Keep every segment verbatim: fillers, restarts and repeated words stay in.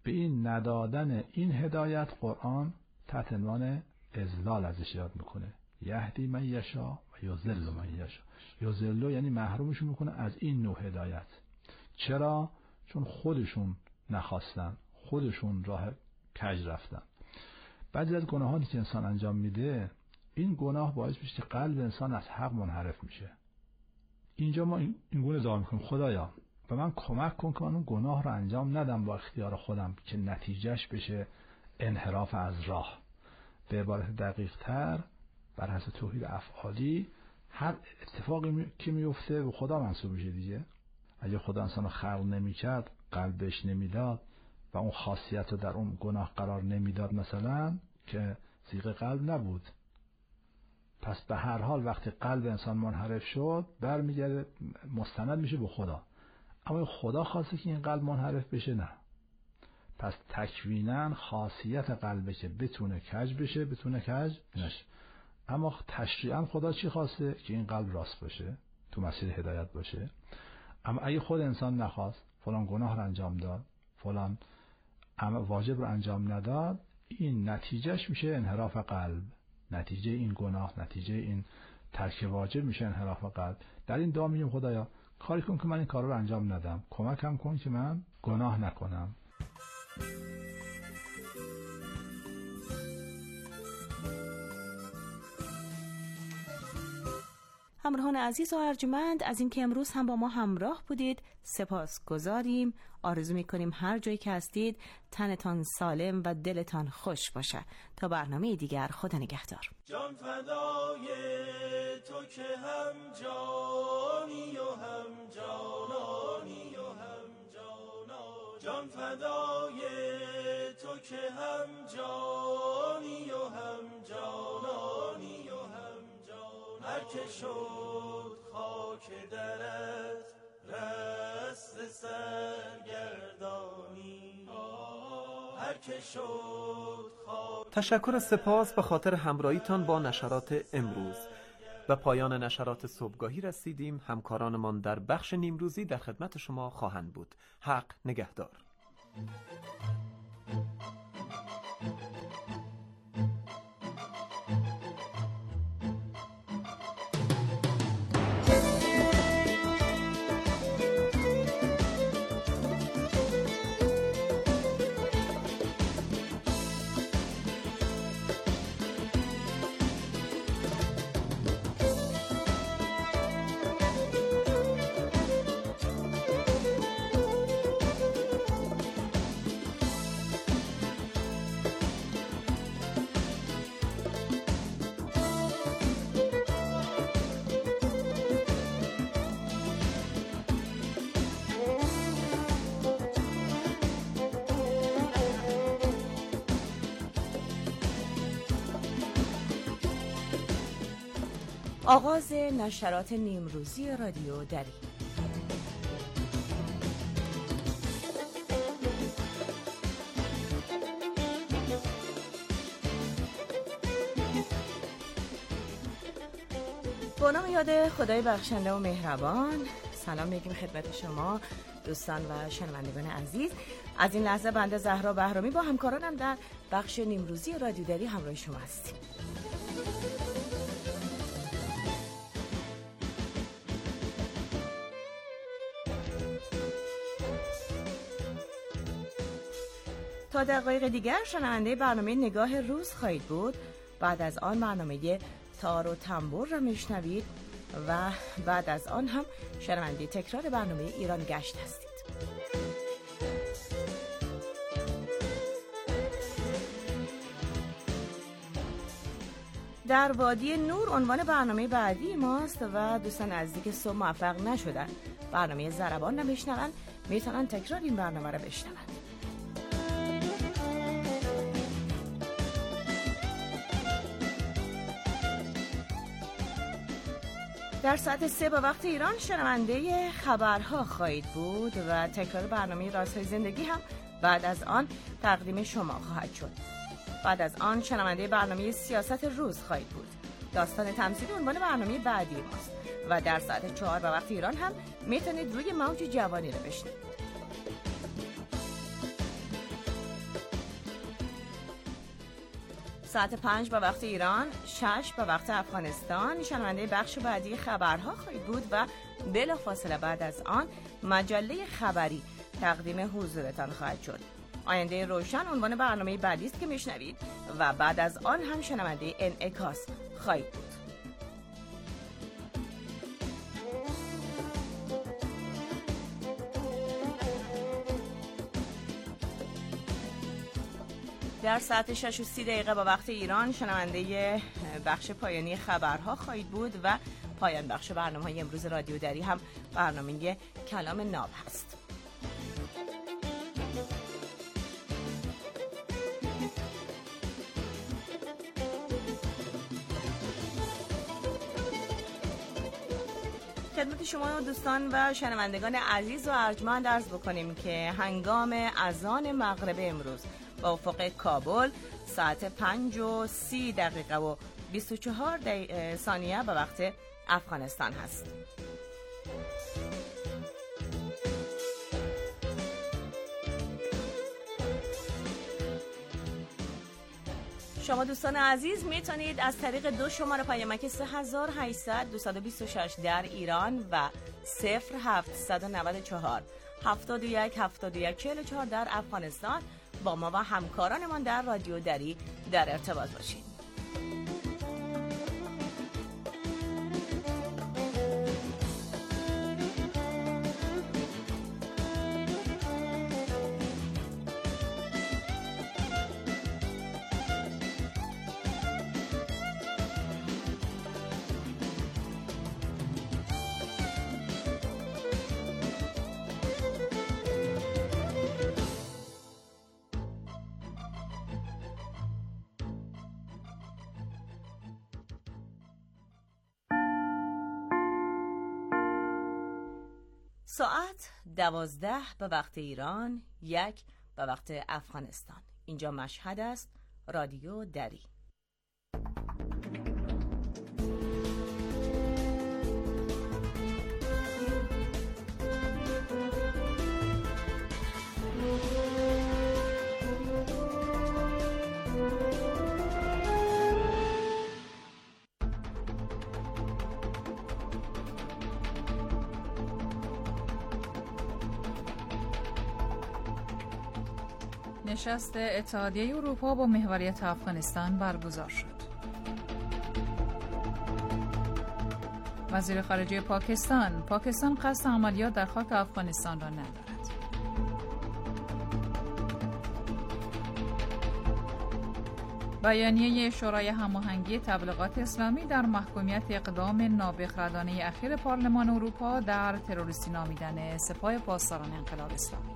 به این ندادن این هدایت قرآن تحت عنوان اضلال ازش یاد میکنه. یهدی من یشا و یضل من یشا. یضل یعنی محرومشون میکنه از این نوع هدایت. چرا؟ چون خودشون نخواستن، خودشون راه کج رفتن. بعضی از گناهانی که انسان انجام میده، این گناه باعث میشه که قلب انسان از حق منحرف میشه. اینجا ما این گونه دعا میکنیم: خدایا به من کمک کن که من اون گناه رو انجام ندم با اختیار خودم که نتیجهش بشه انحراف از راه. به عبارت دقیق تر، بر حسب توحید افعالی، هر اتفاقی که میفته به خدا منسوب میشه دیگه. اگه خدا انسان رو خلق نمیکرد، قلبش نمیداد و اون خاصیت رو در اون گناه قرار نمیداد مثلا، که صیغه قلب نبود، پس به هر حال وقتی قلب انسان منحرف شد برمیگرده مستند میشه به خدا. اما خدا خواسته که این قلب منحرف بشه؟ نه. پس تکویناً خاصیت قلبه که بتونه کج بشه، بتونه کج نشه. اما تشریعاً خدا چی خواسته؟ که این قلب راست باشه، تو مسیر هدایت باشه. اما اگه خود انسان نخواست، فلان گناه رو انجام داد، فلان واجب رو انجام نداد، این نتیجهش میشه انحراف قلب. نتیجه این گناه، نتیجه این ترک واجب میشه انحراف قلب. در این دعا میگیم خدایا کاری کن که من این کار رو انجام ندم، کمکم کن که من گناه نکنم. همراهان عزیز و ارجمند، از اینکه امروز هم با ما همراه بودید سپاسگزاریم. آرزو می‌کنیم هر جایی که هستید تنتان سالم و دلتان خوش باشه. تا برنامه دیگر، خدا نگهدار. جان فدای تو که هم جانی و هم جانانی و هم جانا. جان فدای تو که هم جانی و هم جانانی و هم هر که شد خاک درت رست سرگردانی. هر که شد خاک. تشکر و سپاس به خاطر همراهیتان با نشرات امروز. و پایان نشرات صبحگاهی رسیدیم. همکارانمان در بخش نیمروزی در خدمت شما خواهند بود. حق نگهدار. آغاز نشرات نیمروزی رادیو دری. با نام یاد خدای بخشنده و مهربان، سلام میگیم خدمت شما دوستان و شنوندگان عزیز. از این لحظه بنده زهرا بهرامی با همکارانم در بخش نیمروزی رادیو دری همراه شما هستیم. تا دقایق دیگر شنونده برنامه نگاه روز خواهید بود. بعد از آن برنامه تار و تنبور را میشنوید و بعد از آن هم شنونده تکرار برنامه ایران گشت هستید. در وادی نور عنوان برنامه بعدی ماست و دوستان نزدیک صبح موفق نشدن برنامه ضربان را بشنون، میتونن تکرار این برنامه را بشنون. در ساعت سه با وقت ایران شنونده خبرها خواهید بود و تکرار برنامه رازهای زندگی هم بعد از آن تقدیم شما خواهد شد. بعد از آن شنونده برنامه سیاست روز خواهید بود. داستان تمثیلی عنوان برنامه بعدی ماست و در ساعت چهار با وقت ایران هم میتونید روی موج جوانی رو بشنوید. ساعت پنج به وقت ایران، شش به وقت افغانستان شنونده بخش بعدی خبرها خواهید بود و بلافاصله بعد از آن مجله خبری تقدیم حضورتان خواهد شد. آینده روشن عنوان برنامه بعدی است که میشنوید و بعد از آن هم شنونده انعکاس خواهید بود. در ساعت شش و سی دقیقه با وقت ایران شنونده بخش پایانی خبرها خواهید بود و پایان بخش برنامه‌های امروز رادیو دری هم برنامه کلام ناب هست. خدمت شما دوستان و شنوندگان عزیز و ارجمند عرض بکنیم که هنگام اذان مغرب امروز با افق کابل ساعت پنج و سی دقیقه و بیست و چهار ثانیه به وقت افغانستان هست. شما دوستان عزیز میتونید از طریق دو شماره پیامک سه هزار و هشتصد دویست و بیست و شش در ایران و صفر هفتصد و نود و چهار هفتاد و یک هفتاد و یک چهل و چهار در افغانستان با ما و همکارانمان در رادیو دری در ارتباط باشید. ساعت دوازده به وقت ایران، یک به وقت افغانستان. اینجا مشهد است، رادیو دری. نشست اتحادیه اروپا با محوریت افغانستان برگزار شد. وزیر خارجه پاکستان: پاکستان قصد عملیات در خاک افغانستان را ندارد. بیانیه شورای هماهنگی تبلیغات اسلامی در محکومیت اقدام نابخردانه اخیر پارلمان اروپا در تروریستی نامیدن سپاه پاسداران انقلاب اسلامی.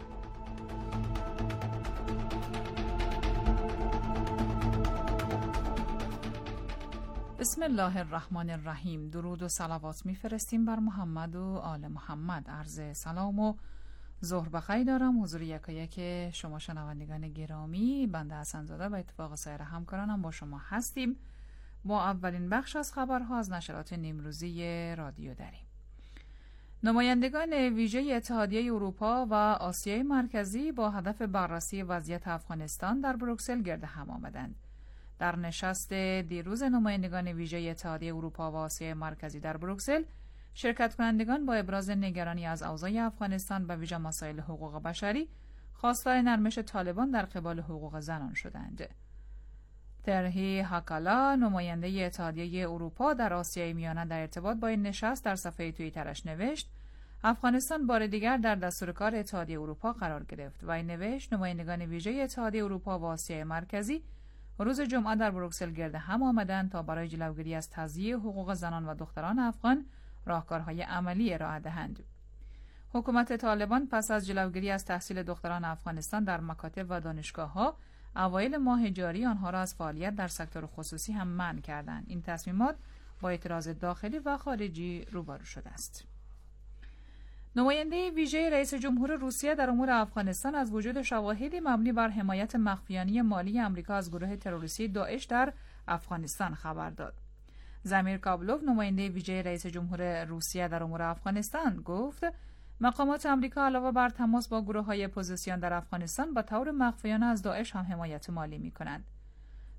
بسم الله الرحمن الرحیم. درود و صلوات میفرستیم بر محمد و آل محمد. عرض سلام و ظهر بخیر دارم حضور یکایک شما شنوندگان گرامی. بنده حسن زاده و اتفاق سایر همکارانم با شما هستیم با اولین بخش از خبرها از نشرات نیمروزی رادیو دری. نمایندگان ویژه اتحادیه اروپا و آسیای مرکزی با هدف بررسی وضعیت افغانستان در بروکسل گرد هم آمدند. در نشست دیروز نمایندگان ویژه اتحادیه اروپا و آسیای مرکزی در بروکسل، شرکت کنندگان با ابراز نگرانی از اوضاع افغانستان و ویژه مسائل حقوق بشری، خواستار نرمش طالبان در قبال حقوق زنان شدند. ترهی هاکالا، نماینده اتحادیه اروپا در آسیای میانه، در ارتباط با این نشست در صفحه توییترش نوشت: افغانستان بار دیگر در دستور کار اتحادیه اروپا قرار گرفت و این نوشت نمایندگان ویژه اتحادیه اروپا و آسیای مرکزی روز جمعه در بروکسل گرد هم آمدند تا برای جلوگیری از تضییع حقوق زنان و دختران افغان راهکارهای عملی ارائه دهند. حکومت طالبان پس از جلوگیری از تحصیل دختران افغانستان در مکاتب و دانشگاه‌ها، اوایل ماه جاری آنها را از فعالیت در سکتور خصوصی هم منع کردند. این تصمیمات با اعتراض داخلی و خارجی روبرو شده است. نماینده ویژه رئیس جمهور روسیه در امور افغانستان از وجود شواهدی مبنی بر حمایت مخفیانه مالی آمریکا از گروه تروریستی داعش در افغانستان خبر داد. زمیر کابلوف، نماینده ویژه رئیس جمهور روسیه در امور افغانستان، گفت مقامات آمریکا علاوه بر تماس با گروه‌های اپوزیسیون در افغانستان، با طور مخفیانه از داعش هم حمایت مالی می‌کنند.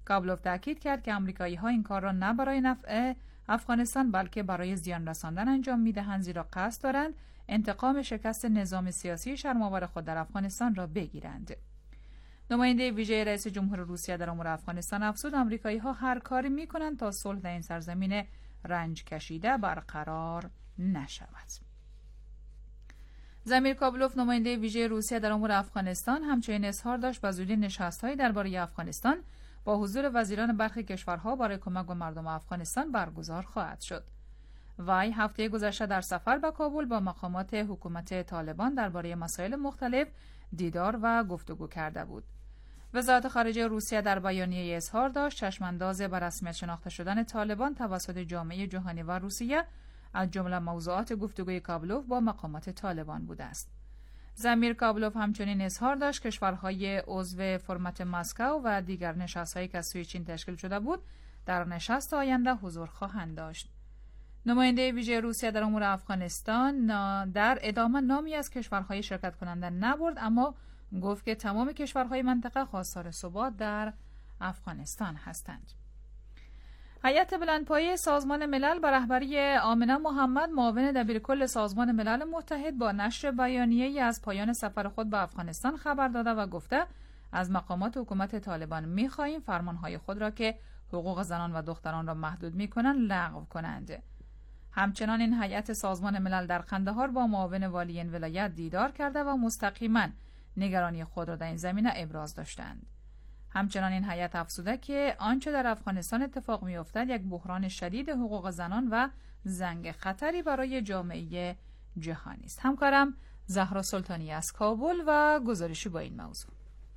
کابلوف تاکید کرد که آمریکایی‌ها این کار را نه برای نفع افغانستان بلکه برای زیان رساندن انجام می‌دهند، زیرا قصد دارند انتقام شکست نظام سیاسی شرم‌آور خود در افغانستان را بگیرند. نماینده ویژه رئیس جمهور روسیه در امور افغانستان افزود آمریکایی‌ها هر کاری می‌کنند تا صلح در این سرزمین رنج کشیده برقرار نشود. زمیر کابلوف نماینده ویژه روسیه در امور افغانستان همچنین اظهار داشت به زودی نشست‌هایی درباره افغانستان با حضور وزیران برخی کشورها برای کمک به مردم افغانستان برگزار خواهد شد. وی هفته گذشته در سفر به کابل با مقامات حکومت طالبان درباره مسائل مختلف دیدار و گفتگو کرده بود. وزارت خارجه روسیه در بیانیه اظهار داشت چشمانداز بر رسمیت شناخته شدن طالبان توسط جامعه جهانی و روسیه از جمله موضوعات گفتگوی کابلوف با مقامات طالبان بوده است. زمیر کابلوف همچنین اظهار داشت کشورهای عضو فرمت مسکو و دیگر نشست‌هایی که از سوی چین تشکیل شده بود در نشست آینده حضور خواهند داشت. نماینده ویژه روسیه در امور افغانستان در ادامه نامی از کشورهای شرکت کننده نبرد، اما گفت که تمام کشورهای منطقه خواستار ثبات در افغانستان هستند. هیئت بلندپایه سازمان ملل به رهبری آمنه محمد معاون دبیرکل سازمان ملل متحد با نشر بیانیه‌ای از پایان سفر خود به افغانستان خبر داده و گفته از مقامات حکومت طالبان می‌خواهیم فرمانهای خود را که حقوق زنان و دختران را محدود می‌کنند لغو کنند. همچنان این هیئت سازمان ملل در قندهار با معاون والی این ولایت دیدار کرده و مستقیما نگرانی خود را در این زمینه ابراز داشتند. همچنان این هیئت افزوده که آنچه در افغانستان اتفاق می‌افتد یک بحران شدید حقوق زنان و زنگ خطری برای جامعه جهانی است. همکارم زهرا سلطانی از کابل و گزارشی با این موضوع.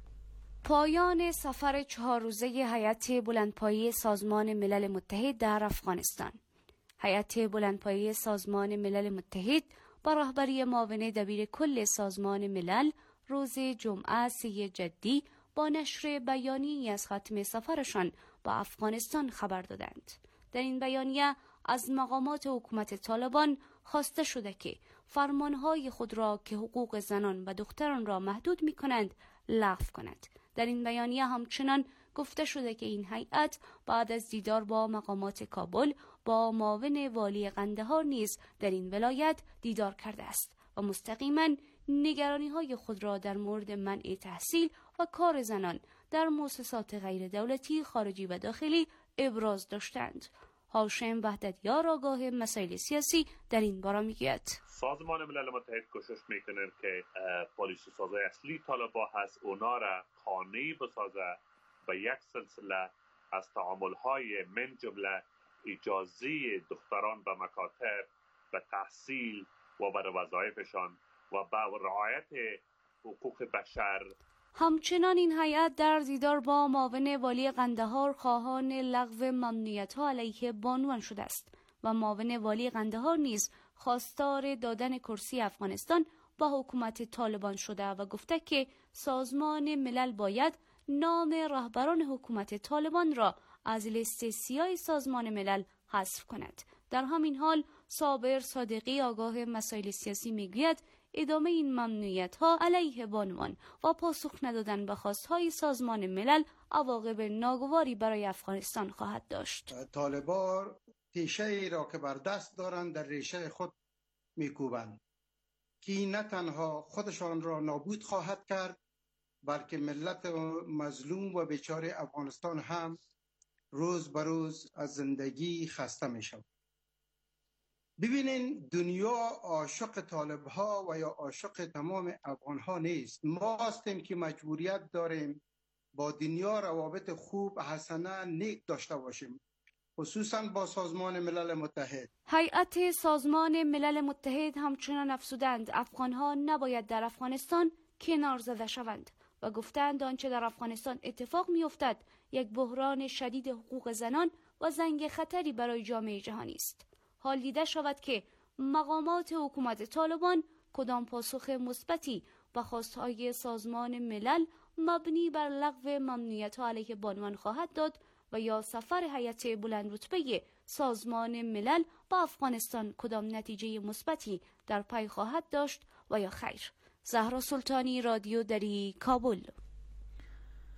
پایان سفر چهار روزه هیئت بلندپایه سازمان ملل متحد در افغانستان. هیئت بلندپایه سازمان ملل متحد با رهبری معاون دبیر کل سازمان ملل روز جمعه سی جدی با نشر بیانیه‌ای از ختم سفرشان با افغانستان خبر دادند. در این بیانیه از مقامات حکومت طالبان خواسته شده که فرمانهای خود را که حقوق زنان و دختران را محدود می‌کنند لغو کند. در این بیانیه همچنان گفته شده که این هیئت بعد از دیدار با مقامات کابل با معاون والی قندهار نیز در این ولایت دیدار کرده است و مستقیما نگرانی‌های خود را در مورد منع تحصیل و کار زنان در مؤسسات غیر دولتی خارجی و داخلی ابراز داشتند. هاشم وحدتیار آگاه مسائل سیاسی در این باره میگوید سازمان ملل متحد کوشش میکنه که پالیسی سازای اصلی طالبان هست اونا را قانعی بسازه و یک سلسله از تعامل‌های من جمله اجازه دختران به مکاتب و تحصیل و بر وظایفشان و با رعایت حقوق بشر. همچنان این هیئت در دیدار با معاون والی قندهار خواهان لغو ممنوعیت‌ها علیه بانوان شده است و معاون والی قندهار نیز خواستار دادن کرسی افغانستان با حکومت طالبان شده و گفته که سازمان ملل باید نام رهبران حکومت طالبان را از لیست سیاه سازمان ملل حذف کند. در همین حال صابر صادقی آگاه مسائل سیاسی میگوید ادامه این ممنوعیت‌ها علیه بانوان و پاسخ ندادن به خواست‌های سازمان ملل عواقب ناگواری برای افغانستان خواهد داشت. طالبان تیشه ای را که بر دست دارند در ریشه خود میکوبند که نه تنها خودشان را نابود خواهد کرد بلکه ملت مظلوم و بیچاره افغانستان هم روز به روز از زندگی خسته می شود. ببینین دنیا عاشق طالب ها و یا عاشق تمام افغان ها نیست. ما هستیم که مجبوریت داریم با دنیا روابط خوب حسنه نیک داشته باشیم، خصوصا با سازمان ملل متحد. هیئت سازمان ملل متحد همچنان افزودند افغان ها نباید در افغانستان کنار زده شوند و گفتند آنچه در افغانستان اتفاق می افتد یک بحران شدید حقوق زنان و زنگ خطری برای جامعه جهانی است. حال دیده شود که مقامات حکومت طالبان کدام پاسخ مثبتی به خواستهای سازمان ملل مبنی بر لغو ممنوعیت‌ها علیه بانوان خواهد داد و یا سفر هیئت بلند رتبه سازمان ملل با افغانستان کدام نتیجه مثبتی در پی خواهد داشت و یا خیر. زهرا سلطانی، رادیو دری، کابل.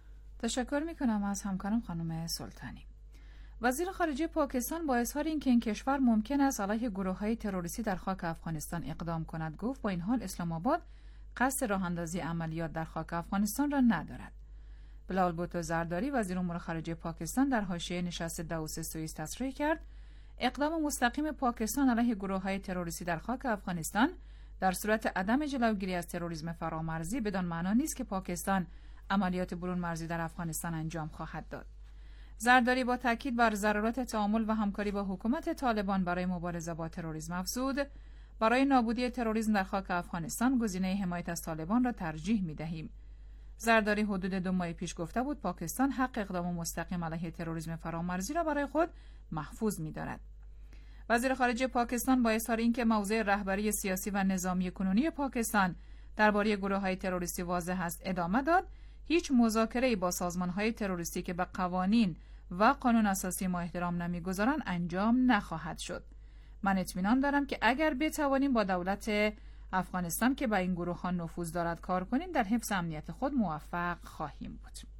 تشکر میکنم از همکارم خانم سلطانی. وزیر خارجه پاکستان با اظهار اینکه این کشور ممکن است علیه گروه‌های تروریستی در خاک افغانستان اقدام کند گفت با این حال اسلام آباد قصد راه اندازی عملیات در خاک افغانستان را ندارد. بلال بوتو زرداری وزیر امور خارجه پاکستان در حاشیه نشست داووس سوئیس تصریح کرد اقدام مستقیم پاکستان علیه گروه‌های تروریستی در خاک افغانستان در صورت عدم جلوگیری از تروریسم فرامرزی بدان معنا نیست که پاکستان عملیات برون مرزی در افغانستان انجام خواهد داد. زرداری با تاکید بر ضرورت تعامل و همکاری با حکومت طالبان برای مبارزه با تروریسم افزود برای نابودی تروریسم در خاک افغانستان گزینه حمایت از طالبان را ترجیح می‌دهیم. زرداری حدود دو ماه پیش گفته بود پاکستان حق اقدام مستقیم علیه تروریسم فرامرزی را برای خود محفوظ می‌دارد. وزیر خارجه پاکستان با اظهار اینکه موضع رهبری سیاسی و نظامی کنونی پاکستان درباره گروه‌های تروریستی واضح است ادامه داد هیچ مذاکره‌ای با سازمان‌های تروریستی که به قوانین و قانون اساسی ما احترام نمی‌گذارند انجام نخواهد شد. من اطمینان دارم که اگر بتوانیم با دولت افغانستان که به این گروه‌ها نفوذ دارد کار کنیم در حفظ امنیت خود موفق خواهیم بود.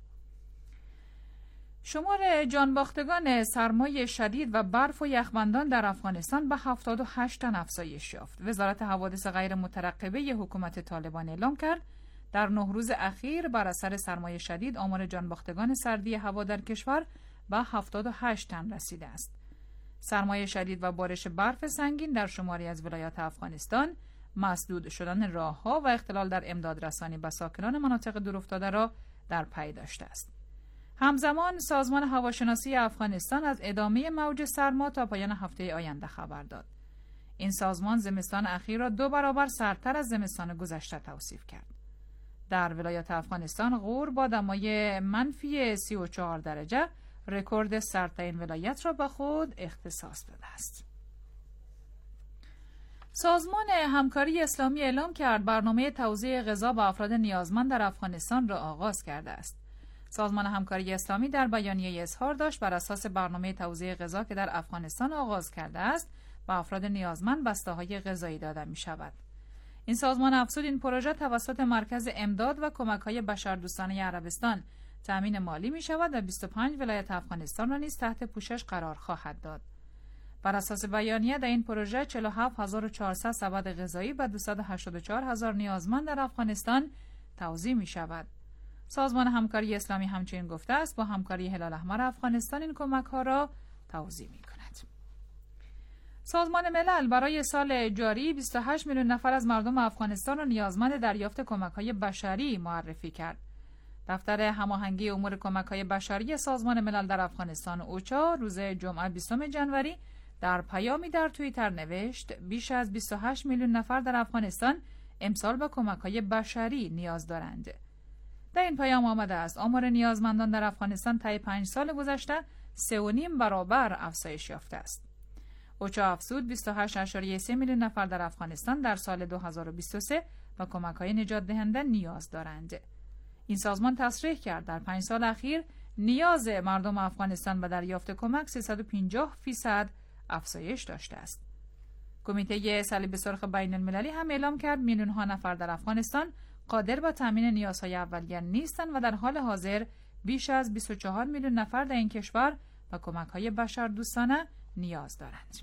شمار جانباختگان سرمای شدید و برف و یخبندان در افغانستان به هفتاد و هشت تن افزایش یافت. وزارت حوادث غیر مترقبه حکومت طالبان اعلام کرد در نه روز اخیر بر اثر سرمای شدید آمار جانباختگان سردی هوا در کشور به هفتاد و هشت تن رسیده است. سرمای شدید و بارش برف سنگین در شماری از ولایات افغانستان مسدود شدن راه‌ها و اختلال در امداد رسانی به ساکنان مناطق دورافتاده را در پی داشته است. همزمان سازمان هواشناسی افغانستان از ادامه موج سرما تا پایان هفته آینده خبر داد. این سازمان زمستان اخیر را دو برابر سردتر از زمستان گذشته توصیف کرد. در ولایات افغانستان غور با دمای منفی سی و چهار درجه رکورد سردترین ولایت را به خود اختصاص داده است. سازمان همکاری اسلامی اعلام کرد برنامه توزیع غذا به افراد نیازمند در افغانستان را آغاز کرده است. سازمان همکاری اسلامی در بیانیه اظهار داشت بر اساس برنامه توزیع غذا که در افغانستان آغاز کرده است به افراد نیازمند بسته‌های غذایی داده می شود. این سازمان افزود این پروژه توسط مرکز امداد و کمک‌های بشردوستانه عربستان تأمین مالی می شود و بیست و پنج ولایت افغانستان را نیز تحت پوشش قرار خواهد داد. بر اساس بیانیه در این پروژه چهل و هفت هزار و چهارصد سبد غذایی به دویست و هشتاد و چهار هزار نیازمند در افغانستان توزیع می شود. سازمان همکاری اسلامی همچنین گفته است با همکاری هلال احمر افغانستان این کمک‌ها را توزیع می کند. سازمان ملل برای سال جاری بیست و هشت میلیون نفر از مردم افغانستان را نیازمند دریافت کمک‌های بشری معرفی کرد. دفتر هماهنگی امور کمک‌های بشری سازمان ملل در افغانستان اوچا روز جمعه بیستم ژانویه در پیامی در توییتر نوشت بیش از بیست و هشت میلیون نفر در افغانستان امسال به کمک‌های بشری نیاز دارند. در این پیام آمده است آمار نیازمندان در افغانستان طی پنج سال گذشته سه و نیم برابر افزایش یافته است. اوچا افزود بیست و هشت ممیز سه میلیون نفر در افغانستان در سال دو هزار و بیست و سه به کمک‌های نجات دهنده نیاز دارند. این سازمان تصریح کرد در پنج سال اخیر نیاز مردم افغانستان به دریافت کمک سیصد و پنجاه فیصد افزایش داشته است. کمیته صلیب سرخ بین المللی هم اعلام کرد میلیون‌ها نفر در افغانستان قادر به تامین نیازهای اولیه نیستند و در حال حاضر بیش از بیست و چهار میلیون نفر در این کشور به کمک‌های بشردوستانه نیاز دارند.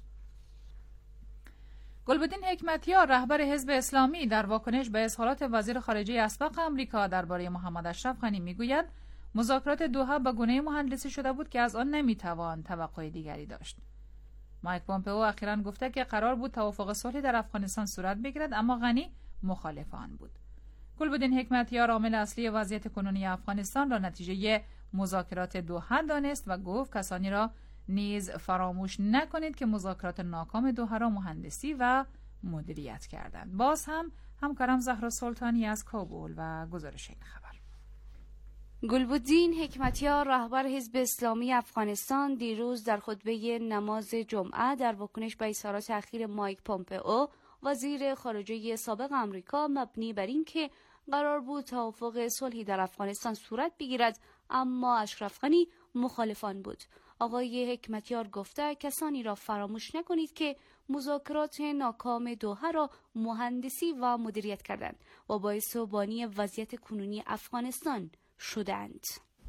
گلبدین حکمتیار رهبر حزب اسلامی در واکنش به اظهارات وزیر خارجه اسبق آمریکا درباره محمد اشرف غنی میگوید مذاکرات دوحه به گونه‌ای مهندسی شده بود که از آن نمیتوان توقع دیگری داشت. مایک پومپئو اخیراً گفته که قرار بود توافق صلحی در افغانستان صورت بگیرد اما غنی مخالف آن بود. گلبدین حکمتیار عامل اصلی وضعیت کنونی افغانستان را نتیجه مذاکرات دوحه دانست و گفت کسانی را نیز فراموش نکنید که مذاکرات ناکام دوحه را مهندسی و مدیریت کردند. باز هم همکارم زهرا سلطانی از کابل و گزارش این خبر. گلبدین حکمتیار رهبر حزب اسلامی افغانستان دیروز در خطبه نماز جمعه در واکنش به اظهارات اخیر مایک پومپئو وزیر خارجه سابق آمریکا مبنی بر اینکه قرار بود توافق صلحی در افغانستان صورت بگیرد اما اشرف غنی مخالف آن بود. آقای حکمتیار گفته کسانی را فراموش نکنید که مذاکرات ناکام دوحه را مهندسی و مدیریت کردند و باعث بانی وضعیت کنونی افغانستان شدند.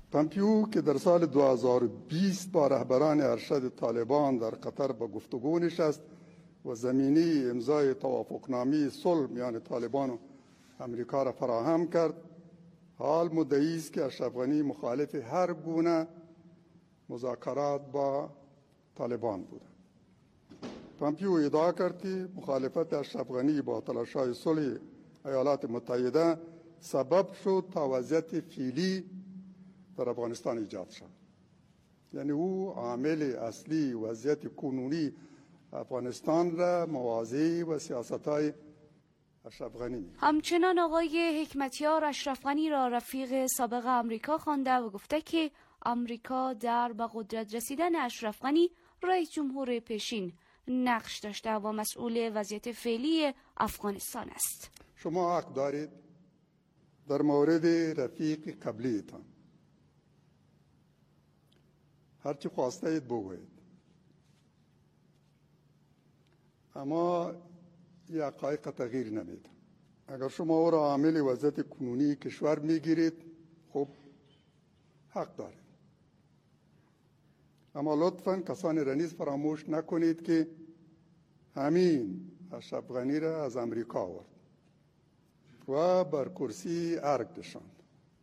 پامپیو که در سال دو هزار و بیست با رهبران ارشد طالبان در قطر به گفتگو نشست و زمینی امضای توافقنامه صلح میان طالبان و امریکا را فراهم کرد، حال مدعی است که اشرف غنی مخالف هر گونه مذاکرات با طالبان بود. پامپیو ادعا کرد که مخالفت اشرف غنی با تلاش‌های صلح ایالات متحده سبب شد تا وضعیت فعلی در افغانستان ایجاد شد. یعنی او عامل اصلی وضعیت کنونی افغانستان را مواضع و سیاست‌های اشرف غنی می. همچنان آقای حکمتیار اشرف غنی را رفیق سابق امریکا خوانده و گفته که امریکا در به قدرت رسیدن اشرف غنی رئیس جمهور پیشین نقش داشته و مسئول وضعیت فعلی افغانستان است. شما حق دارید در مورد رفیق قبلیتان هرچی خواسته اید بگویید، اما این حقایق تغییر نمیده. اگر شما او را عامل وضعیت کنونی کشور میگیرید، خب حق دارید، اما لطفاً کسان را نیز فراموش نکنید که همین اشرف غنی را از امریکا آورد و بر کرسی ارگ نشاند.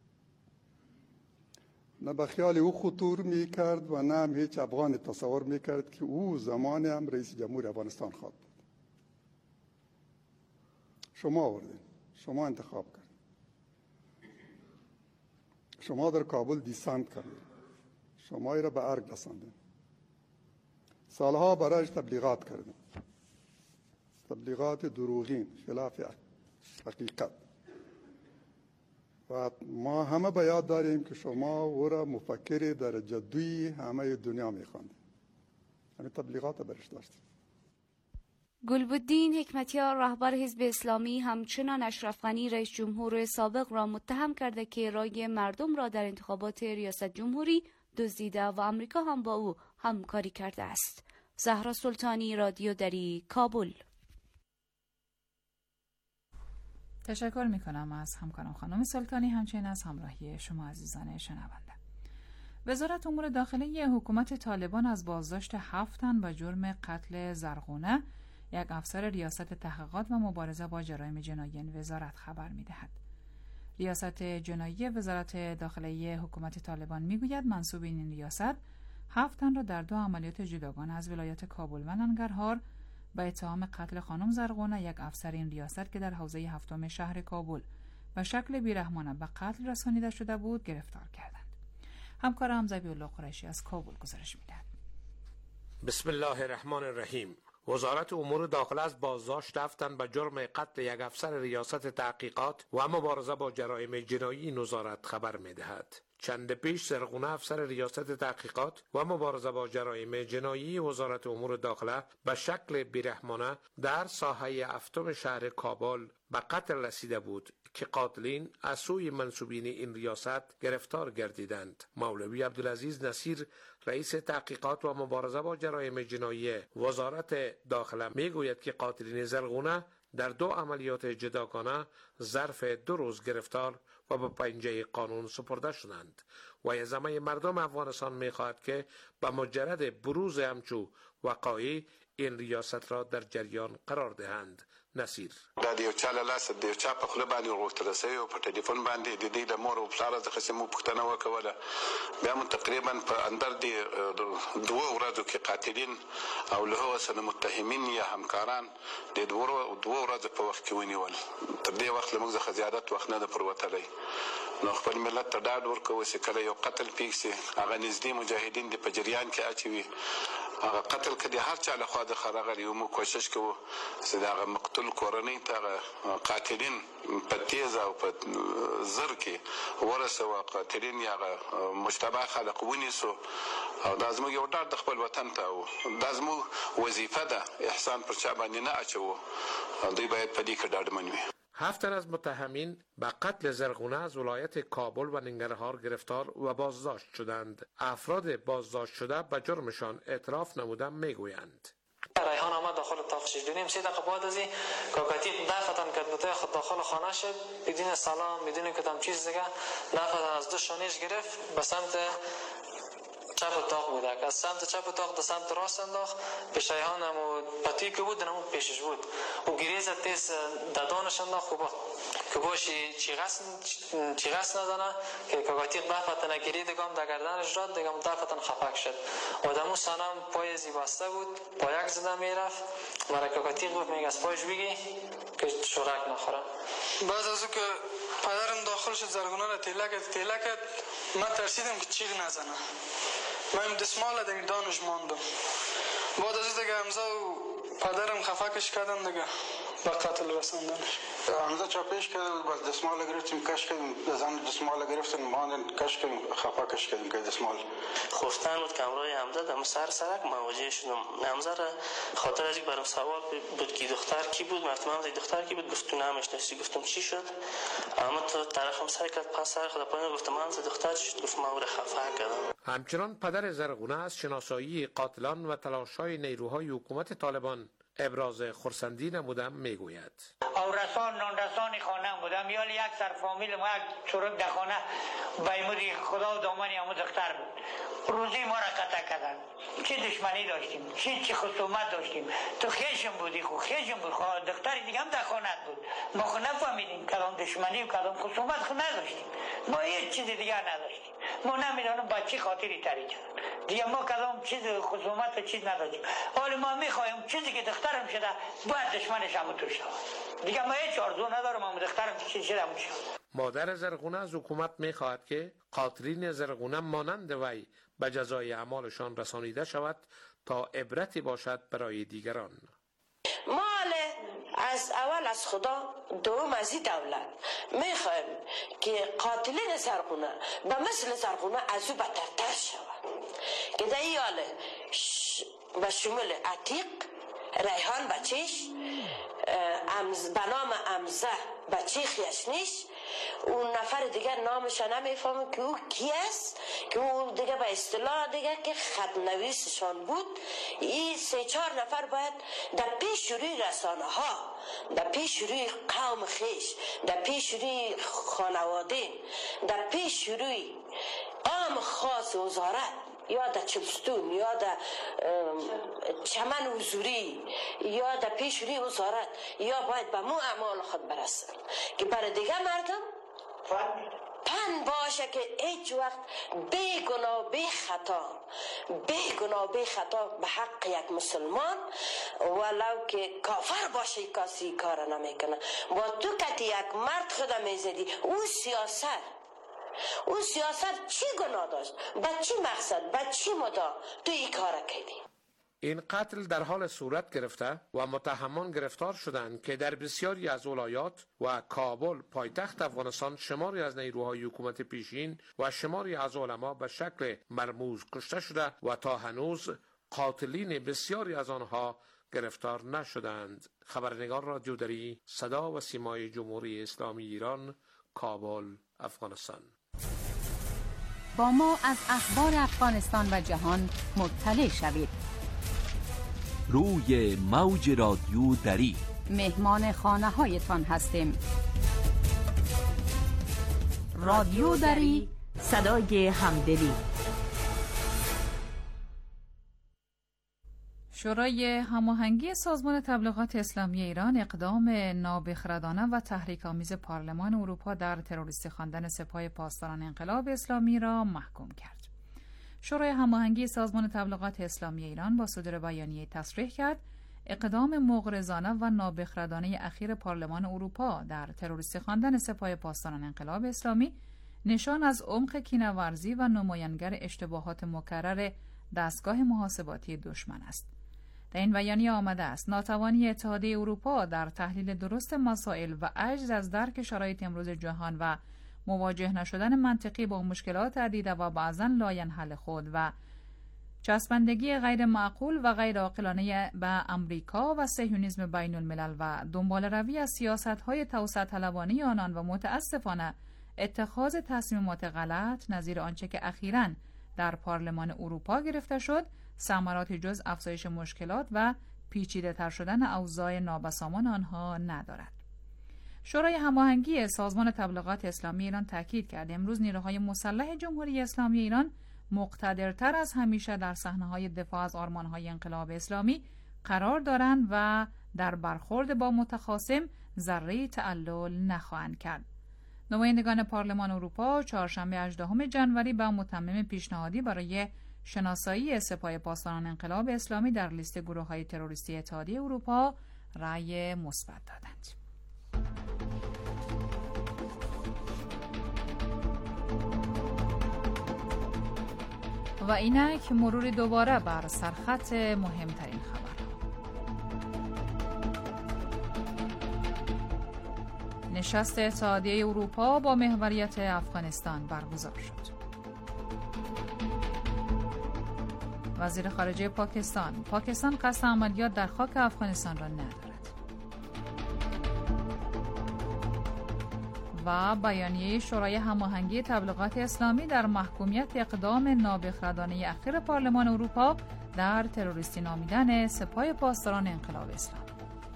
نه به خیال او خطور میکرد و نه هم هیچ افغان تصور میکرد که او زمان هم رئیس جمهور افغانستان خواهد بود. شما آوردین، شما انتخاب کردید، شما در کابل دیسانت کردید، شما ای را به ارگ رساندید، سالها برایش تبلیغات کردید، تبلیغات دروغین خلاف حقیقت، و ما همه به یاد داریم که شما او را مفکر درجه دوی همه دنیا میخواندید، یعنی تبلیغات برش داشتید. گلبدین حکمتیار رهبر حزب اسلامی همچنان اشرف غنی رئیس جمهور سابق را متهم کرده که رای مردم را در انتخابات ریاست جمهوری دزدیده و امریکا هم با او همکاری کرده است. زهرا سلطانی، رادیو دری، کابل. تشکر می کنم از همکارم خانم سلطانی، همچنین از همراهی شما عزیزان شنونده. وزارت امور داخلی حکومت طالبان از بازداشت هفت تن با جرم قتل زرغونه، یک افسر ریاست تحقیقات و مبارزه با جرایم جنایی وزارت خبر می دهد. ریاست جنایی وزارت داخلی حکومت طالبان می گوید منصوبین این ریاست هفت تن را در دو عملیات جداگانه از ولایت کابل و ننگرهار به اتهام قتل خانم زرغونه، یک افسر این ریاست که در حوزه هفتم شهر کابل به شکل بیرحمانه به قتل رسانیده شده بود گرفتار کردند. همکارم ذبیح‌الله قریشی از کابل گزارش می‌دهد. بسم الله الرحمن الرحیم. وزارت امور داخله از بازداشت رفتن به جرم قتل یک افسر ریاست تحقیقات و مبارزه با جرایم جنایی این وزارت خبر می‌دهد. چند پیش زرغونه افسر ریاست تحقیقات و مبارزه با جرایم جنایی وزارت امور داخله به شکل بیرحمانه در ساحه هفتم شهر کابل به قتل رسیده بود که قاتلین از سوی منصوبین این ریاست گرفتار گردیدند. مولوی عبدالعزیز نصیر رئیس تحقیقات و مبارزه با جرایم جنایی وزارت داخله میگوید که قاتلین زرغونه در دو عملیات جداگانه ظرف دو روز گرفتار و به پنجه قانون سپرده شدند و از همه مردم افغانستان می‌خواهد که به مجرد بروز همچو وقایع این ریاست را در جریان قرار دهند. نصیر دا د یو چا له لاسه د یو چا په خوله باندې ورغوښتل سوی او په ټلیفون باندې د دې د مور او پلار څخه چې مو پوښتنه وکوله، بیا مو تقریبا په اندر د دوه ورځو کې قاتلین او له هغه سره متهمین یا همکاران د دوه دوه ورځو په وخت کې ونیول. تر دې وخت له موږ څخه زیادت وخت نه ده پروتلی. نو خپل ملت ته ډاډ ورکوو چې کله یو قتل پیښ شي هغه نږدې مجاهدین دې په جریان کې اچوي. هغه قتل که د هر چا لخوا د خراغلی او مو کوشش کوو چې د هغه مقتول کورنۍ ته هغه قاتلین په تیز او په زر کې ورسوه، قاتلین یا هغه مشتبه خلق ونیسو او دا زموږ یو ډاډ د خپل وطن ته و. دا زموږ وظیفه ده، احسان پر چا باندې نه اچوو، دوی باید په دې کې ډاډمن وي. هفت تن از متهمین به قتل زرغونه از ولایت کابل و ننگرهار گرفتار و بازداشت شدند. افراد بازداشت شده به جرمشان اعتراف نموده میگویند. ریحان آمد داخل اتاقش. دو نیم سه دقیقه بعد از این کاکاتی دفتن کرد بتای خود داخل خانه شد، بدون سلام بدون کدام چیز دیگه دفتن از دو شانش گرفت به سمت چپ اتاق بودک. از سمت چپ اتاق به سمت راست انداخت. پیش ریحان هم پتی که بود نمو پیشش بود و گریز تیز دادانش انداخت که باشی چی غس چی غس نزنه که کاکاتی دفتن گری دگم در گردنش داد دگم دفتن خفک شد. آدمو سانم پای زی بسته بود، پایک زده میرفت. مرا کاکاتی گفت میگه از پایش بگی که شورک نخوره. بعد از او که پدرم داخل شد زرگونه را تیله کرد تیله کرد من ترسیدم که چیغ نزنه. من دستمال دیگه دانش ماندم. بعد از دیگه حمزه و پدرم خفکش کردن دیگه به قتل رساندنش. حمزه چاپش کرد باز دستمال گرفتیم کش کردیم زن دستمال گرفتن ماندن کش کردیم خفکش کردیم که دستمال خفتن بود کمرای حمزه دم سر سرک مواجه شدم. حمزه را خاطر از یک برام سوال بود که دختر کی بود؟ گفتم حمزه دختر کی بود؟ گفت تو نمیشناسی. گفتم چی شد؟ اما تو طرفم سر کرد پس سر خود پایین گفتم حمزه دختر چی شد؟ گفت من او را خفه کردم. همچنان پدر زرغونه از شناسایی قاتلان و تلاش‌های نیروهای حکومت طالبان ابراز خرسندی نمودم میگوید. آورسان نانرسان خانه بودم یا یک سر فامیل ما یک چروک در خانه بیمودی خدا و دامنی همون دختر بود. روزی ما را قطع کردن. چه دشمنی داشتیم چه چه خصومت داشتیم. تو خیشم بودی خو خیشم بود خو دختری دیگه هم در خانه بود. ما خو نفهمیدیم کدام دشمنی و کدام خصومت خو نداشتیم. ما هیچ چیز دیگه نداشتیم. ما نمیدونم بچه خاطری تری کرد دیگه ما کدام چیز خصومت و چیز نداشتیم. حالا ما میخوایم چیزی که دخترم شده باید دشمنش هم تو شود. دیگه ما هیچ آرزو ندارم هم دخترم چیزی شده هم شود. مادر زرغونه از حکومت میخواهد که قاتلین زرغونه مانند وی به جزای اعمالشان رسانیده شود تا عبرتی باشد برای دیگران. مال از اول از خدا دوم از این دولت میخوایم که قاتلین زرغونه به مثل زرغونه از او بدتر شود که در این حال به شمول عتیق ریحان بچیش به نام امزه بچه خیشنیش اون نفر دیگر نامش نمیفهمه که او کی است که او دیگه به اصطلاح دیگه که خط نویسشان بود. این سه چهار نفر باید در پیش روی رسانه ها در پیش روی قوم خیش در پیش روی خانواده در پیش روی قوم خاص وزارت یا در چلستون یا در چمن حضوری یا در پیش روی وزارت یا باید به مو اعمال خود برسن که برای دیگه مردم پن باشه که هیچ وقت بی گناه بی خطا بی گناه بی خطا به حق یک مسلمان ولو که کافر باشه کسی کار نمیکنه. با تو کتی یک مرد خدا میزدی او سیاست او سیاست چی گناه داشت؟ با چی مقصد؟ با چی مدعا؟ تو این کار کردی؟ این قتل در حال صورت گرفته و متهمان گرفتار شدند که در بسیاری از ولایات و کابل پایتخت افغانستان شماری از نیروهای حکومت پیشین و شماری از علما به شکل مرموز کشته شده و تا هنوز قاتلین بسیاری از آنها گرفتار نشدند. خبرنگار رادیو دری صدا و سیمای جمهوری اسلامی ایران، کابل، افغانستان. با ما از اخبار افغانستان و جهان مطلع شوید. روی موج رادیو دری مهمان خانه هایتان هستیم. رادیو دری، صدای همدلی. شورای هماهنگی سازمان تبلیغات اسلامی ایران اقدام نابخردانه و تحریک‌آمیز پارلمان اروپا در تروریستی خواندن سپاه پاسداران انقلاب اسلامی را محکوم کرد. شورای هماهنگی سازمان تبلیغات اسلامی ایران با صدور بیانیه تصریح کرد اقدام مغرضانه و نابخردانه اخیر پارلمان اروپا در تروریستی خواندن سپاه پاسداران انقلاب اسلامی نشان از عمق کینه‌ورزی و نمایانگر اشتباهات مکرر دستگاه محاسباتی دشمن است. در این بیانیه آمده است ناتوانی اتحادیه اروپا در تحلیل درست مسائل و عجز از درک شرایط امروز جهان و مواجه نشدن منطقی با مشکلات عدیده و بعضاً لاینحل خود و چسبندگی غیر معقول و غیر عاقلانه به امریکا و صهیونیسم بین الملل و دنبال روی از سیاست‌های توسعه طلبانه آنان و متاسفانه اتخاذ تصمیمات غلط نظیر آنچه که اخیراً در پارلمان اروپا گرفته شد ثمراتی جز افزایش مشکلات و پیچیده تر شدن اوضاع نابسامان آنها ندارد. شورای هماهنگی سازمان تبلیغات اسلامی ایران تاکید کرد امروز نیروهای مسلح جمهوری اسلامی ایران مقتدرتر از همیشه در صحنه‌های دفاع از آرمان‌های انقلاب اسلامی قرار دارند و در برخورد با متخاصم ذره تعلل نخواهند کرد. نمایندگان پارلمان اروپا چهارشنبه هجدهم ژانویه به متمم پیشنهادی برای شناسایی سپاه پاسداران انقلاب اسلامی در لیست گروه‌های تروریستی اتحادیه اروپا رأی مثبت دادند. و اینک مرور دوباره بر سرخط مهمترین خبر. نشست اتحادیه اروپا با محوریت افغانستان برگزار شد. وزیر خارجه پاکستان: پاکستان قصد عملیات در خاک افغانستان را ندارد. و بیانیه شورای هماهنگی تبلیغات اسلامی در محکومیت اقدام نابخردانه اخیر پارلمان اروپا در تروریستی نامیدن سپاه پاسداران انقلاب اسلامی.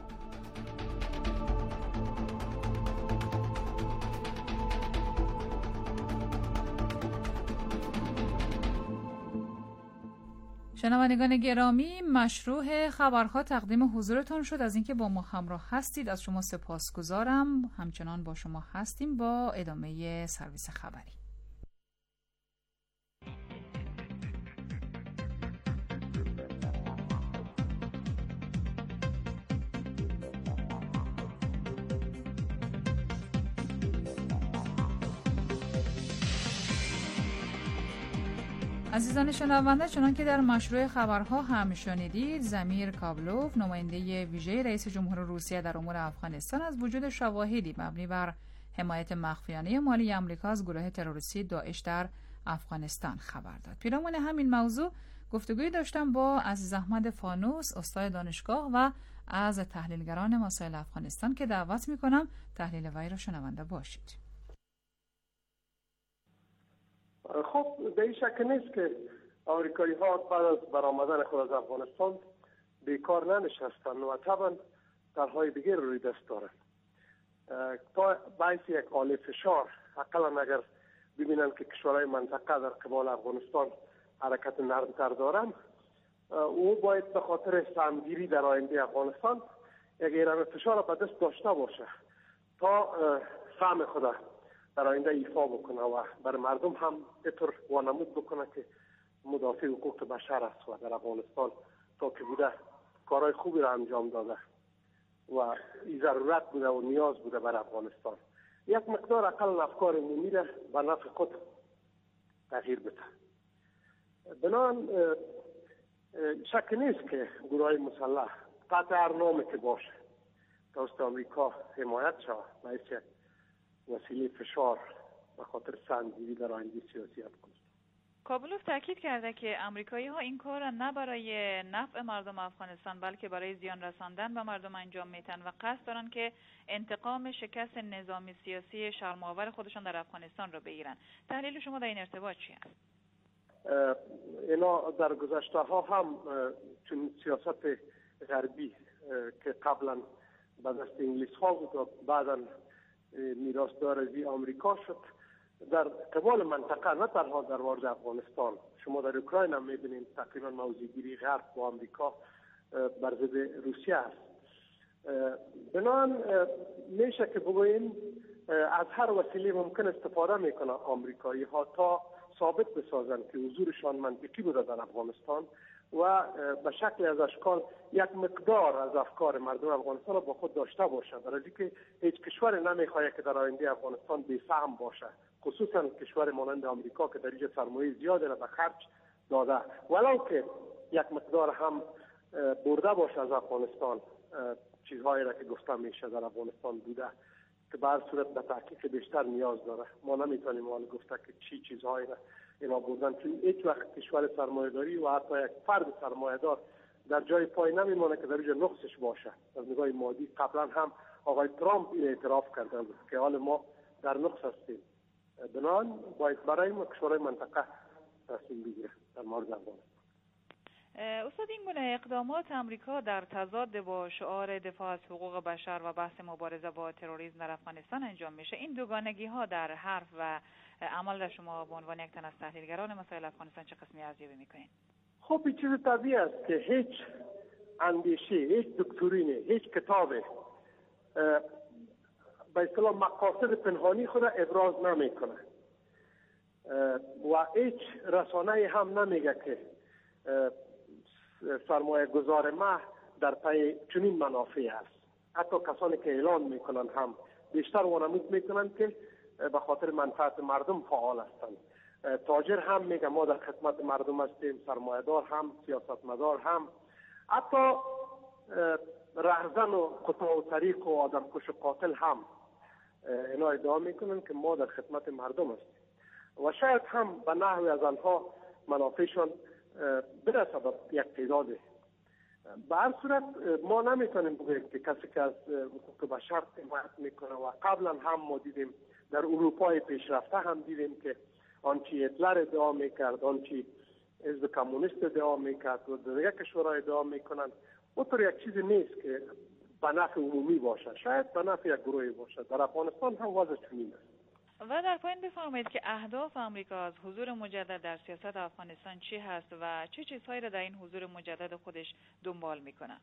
شنوندگان گرامی، مشروع خبرها تقدیم حضورتان شد. از اینکه با ما همراه هستید از شما سپاسگزارم. همچنان با شما هستیم با ادامه سرویس خبری. عزیزان شنونده، چنان که در مشروع خبرها هم شنیدید، زمیر کابلوف، نماینده ویژه رئیس جمهور روسیه در امور افغانستان، از وجود شواهدی مبنی بر حمایت مخفیانه مالی آمریکا از گروه تروریستی داعش در افغانستان خبر داد. پیرامون همین موضوع گفتگوی داشتم با عزیز احمد فانوس، استاد دانشگاه و از تحلیلگران مسائل افغانستان که دعوت می‌کنم تحلیل وی را شنونده باشید. خب به این شک نیست که آمریکایی ها بعد از برآمدن خود از افغانستان بیکار ننشستن و طبعا طرحهای دیگر روی دست دارن تا باعث یک آله فشار. حقا اگر ببینن که کشورهای منطقه در قبال افغانستان حرکت نرمتر دارن، او باید به خاطر سهمگیری در آینده افغانستان یک ایران فشار را به دست داشته باشه تا سهم خود در آینده ایفا بکنه و بر مردم هم بطور وانمود بکنه که مدافع حقوق بشر است و در افغانستان تا که بوده کارهای خوبی را انجام داده و این ضرورت بوده و نیاز بوده بر افغانستان. یک مقدار اقل افکار عمومی را به نفع خود تغییر بده. بنابراین شک نیست که گروه های مسلح قطع هر نامی که باشه توسط آمریکا حمایت شود باعث وسیله فشار به خاطر سهمگیری در آینده سیاسی افغانستان. کابلوف تاکید کرده که آمریکایی ها این کار نه برای نفع مردم افغانستان بلکه برای زیان رساندن به مردم انجام میتن و قصد دارن که انتقام شکست نظام سیاسی شرم‌آور خودشان در افغانستان را بگیرن. تحلیل شما در این ارتباط چی است؟ اینا در گذشته ها هم چون سیاست غربی که قبلا به دست انگلیس ها بود و بعدا میراثدار از آمریکا شد در قبال منطقه، نه تنها در مورد افغانستان. شما در اوکراین هم میبینید تقریبا موضع‌گیری غرب با آمریکا بر ضد روسیه است. بنابراین میشه که بگوییم از هر وسیله ممکن استفاده میکنه آمریکایی ها تا ثابت بسازن که حضورشان منطقی بوده در افغانستان و به شکل از اشکال یک مقدار از افکار مردم افغانستان را با خود داشته باشه، برای اینکه هیچ کشور نمیخواهد که در آینده افغانستان بی‌فهم باشه، خصوصا کشور مانند آمریکا که در اینجا سرمایه زیادی را به خرج داده، ولو که یک مقدار هم برده باشه از افغانستان چیزهایی را که گفته میشه در افغانستان بوده که به هر صورت به تحقیق بیشتر نیاز داره. ما نمیتونیم حالا گفته که چی چیزهایی را اینا بردن، چون هیچ وقت کشور سرمایه‌داری و حتی یک فرد سرمایه‌دار در جای پای نمیمونه که در اینجا نقصش باشه. از نگاه مادی قبلا هم آقای ترامپ این اعتراف کرده بود که حال ما در نقص هستیم. بنابراین باید برای ما کشورهای منطقه تصمیم بگیره در مورد افغانستان. استاد، این گونه اقدامات امریکا در تضاد با شعار دفاع از حقوق بشر و بحث مبارزه با تروریسم در افغانستان انجام میشه. این دوگانگی ها در حرف و عمل در شما به عنوان یک تن از تحلیلگران مسائل افغانستان چه قسمی ارزیابی میکنین؟ خب این چیز طبیعی است که هیچ اندیشه، هیچ دکترینه، هیچ کتاب به اصطلاح مقاصد پنهانی خود ابراز نمیکنه و هیچ رسانه هم نمیگه که سرمایه گذار ما در پی چنین منافعی است. حتی کسانی که اعلان میکنن هم بیشتر وانمود میکنن که به خاطر منفعت مردم فعال هستند. تاجر هم میگه ما در خدمت مردم هستیم، سرمایه دار هم، سیاستمدار هم، حتی رهزن و قطاع و طریق و آدم کش و قاتل هم اینا ادعا میکنن که ما در خدمت مردم هستیم و شاید هم به نحوی از آنها منافعشان برسه به یک تعداده. به هر صورت ما نمیتونیم بگوییم که کسی که از حقوق بشر حمایت میکنه و قبلا هم ما دیدیم در اروپای پیشرفته هم دیدیم که آنچه هتلر ادعا میکرد، آنچه حزب کمونیست ادعا میکرد و دیگر کشورها ادعا میکنن، اونطور یک چیزی نیست که به نفع عمومی باشه، شاید به نفع یک گروهی باشه. در افغانستان هم وضع چنین است. و در پایین بفرمایید که اهداف آمریکا از حضور مجدد در سیاست افغانستان چی هست و چه چیزهایی را در این حضور مجدد خودش دنبال میکنه؟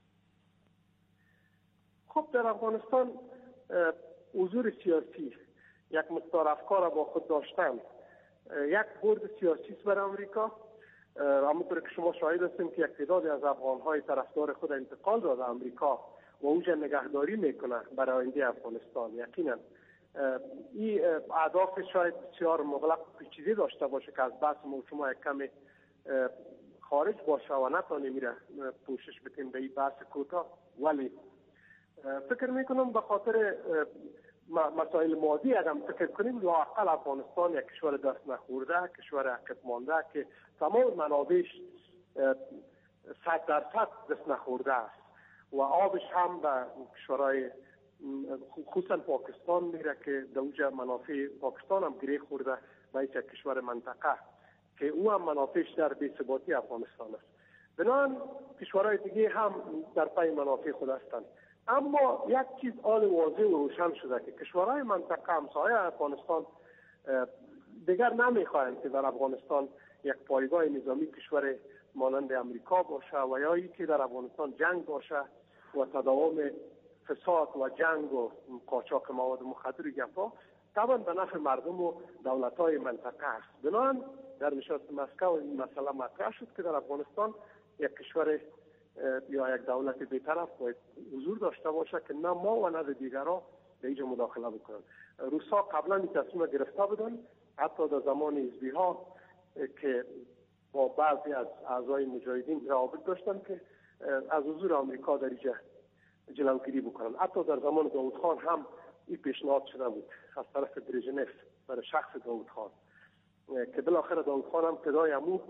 خب در افغانستان حضور سیاسی یک مقدار افکار با خود داشتن یک برد سیاسی است برای آمریکا. همونطور که شما شاهد هستیم که یک تعدادی از افغان‌های طرفدار خود انتقال داده آمریکا و اونجا نگهداری میکنه برای آینده افغانستان. یقینا این اهداف شاید بسیار مغلق و پیچیده داشته باشه که از بحث ما شما یک کمی خارج باشه و نتونیم میره پوشش بکنیم به این بحث کوتاه، ولی فکر میکنم به خاطر مسائل مادی اگر فکر کنیم لااقل افغانستان یک کشور دست نخورده، کشور عقب مانده که تمام منابعش صد درصد دست نخورده است و آبش هم به کشورهای خصوصا پاکستان میره که در اونجا منافع پاکستان هم گره خورده به یک کشور منطقه که او هم منافعش در بی‌ثباتی افغانستان است. بنابراین کشورهای دیگه هم در پی منافع خود هستند. اما یک چیز آن واضح و روشن شده که کشورهای منطقه همسایه افغانستان دیگر نمیخواهند که در افغانستان یک پایگاه نظامی کشور مانند امریکا باشه و یا ای که در افغانستان جنگ باشه و تداوم فساد و جنگ و قاچاق مواد مخدر گپا طبعا به نفع مردم و دولت‌های منطقه است. بنابراین در نشست مسکو این مسئله مطرح شد که در افغانستان یک کشور یا یک دولت بی‌طرف باید حضور داشته باشه که نه ما و نه دیگران به اینجا مداخله بکنن. روسا قبلا این تصمیم گرفته بودن، حتی در زمان حزبی ها که با بعضی از اعضای مجاهدین روابط داشتن که از حضور آمریکا در اینجا جلوگیری بکنن. حتی در زمان داود خان هم این پیشنهاد شده بود از طرف برژنف برای شخص داود خان که بالاخره داود خان هم پدای امو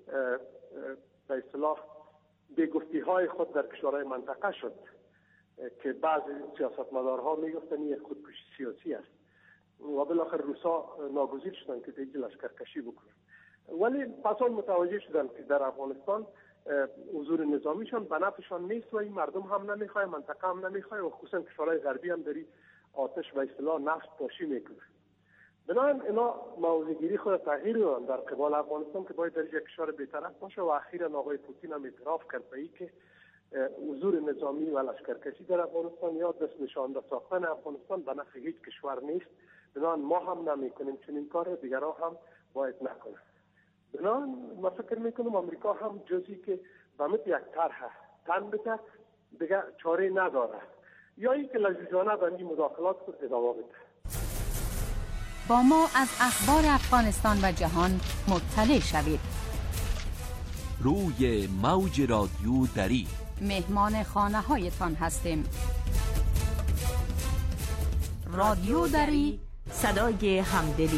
به اصطلاح بیگفتی های خود در کشورهای منطقه شد که بعضی سیاستمدارها میگفتن این خودکشی سیاسی است و بالاخره روسا ناگزیر شدن که دیگه لشکرکشی بکنن. ولی پسان متوجه شدن که در افغانستان حضور نظامیشان به نفعشان نیست و این مردم هم نمیخواه، منطقه هم نمیخواه و خصوصا کشورهای غربی هم داری آتش و اصطلاح نفت پاشی میکنه. بنابراین اینا موضع‌گیری خود تغییر دادن در قبال افغانستان که باید در یک کشور بی‌طرف باشه و اخیراً آقای پوتین هم اعتراف کرد به اینکه حضور نظامی و لشکرکشی در افغانستان یا دست نشانده ساختن افغانستان به نفع هیچ کشور نیست. بنابراین ما هم نمیکنیم چنین کار، دیگران هم باید نکنن. بنابراین من فکر میکنم آمریکا هم جزی که به مثل یک طرح تن بده دیگه چاره نداره یا اینکه لزوجانه به این مداخلات خود ادامه بده. با ما از اخبار افغانستان و جهان مطلع شوید. روی موج رادیو دری مهمان خانه هایتان هستیم. رادیو دری، صدای همدلی.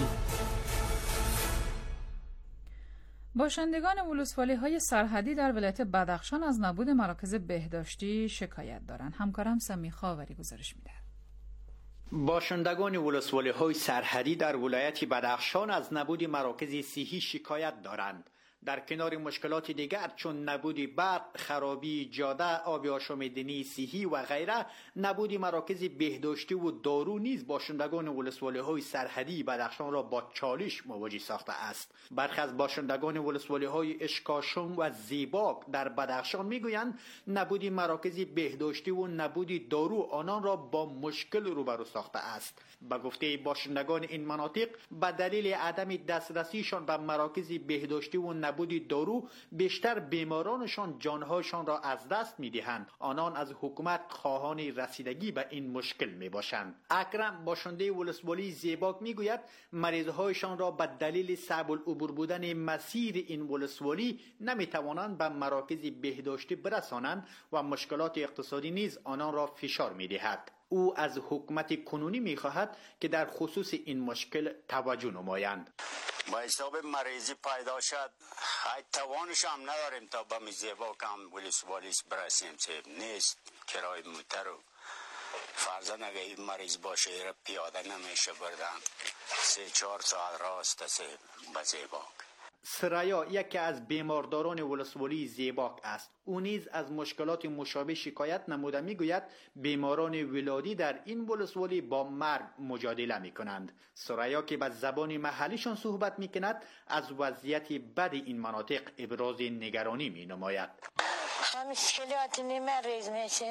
باشندگان ولسوالی های سرحدی در ولایت بدخشان از نبود مراکز بهداشتی شکایت دارند. همکارم سمی خاوری گزارش میده. باشندگان ولسوالی های سرحدی در ولایت بدخشان از نبود مراکز صحی شکایت دارند. در کنار مشکلات دیگر چون نبود برق، خرابی جاده، آب آشامیدنی صحی و غیره، نبود مراکز بهداشتی و دارو نیز باشندگان ولسوالی‌های سرحدی بدخشان را با چالش مواجه ساخته است. برخی از باشندگان ولسوالی‌های اشکاشم و زیباک در بدخشان میگویند نبود مراکز بهداشتی و نبود دارو آنان را با مشکل روبرو ساخته است. به گفته باشندگان این مناطق، به دلیل عدم دسترسیشان به مراکز بهداشتی و نبود دارو، بیشتر بیمارانشان جانهایشان را از دست می‌دهند. آنان از حکومت خواهان رسیدگی به این مشکل میباشند. اکرم باشنده ولسوالی زیباک میگوید مریضهایشان را به دلیل صعب العبور بودن مسیر این ولسوالی نمیتوانند به مراکز بهداشتی برسانند و مشکلات اقتصادی نیز آنان را فشار میدهد. او از حکومت کنونی میخواهد که در خصوص این مشکل توجه نمایند. با حساب مریضی پیدا شد، توانش هم نداریم تا به زیباک هم ولسوالیس برسیم. چه نیست کرای موتر و فرزن اگه این مریض باشه را پیاده نمیشه بردن، سه چهار ساعت راست است به زیباک. سریا یکی از بیمارداران ولسوالی زیباک است. او نیز از مشکلات مشابه شکایت نموده میگوید بیماران ولادی در این ولسوالی با مرگ مجادله میکنند. سریا که به زبان محلیشان صحبت میکند از وضعیت بد این مناطق ابراز نگرانی مینماید. مشکلات مریض میشیم،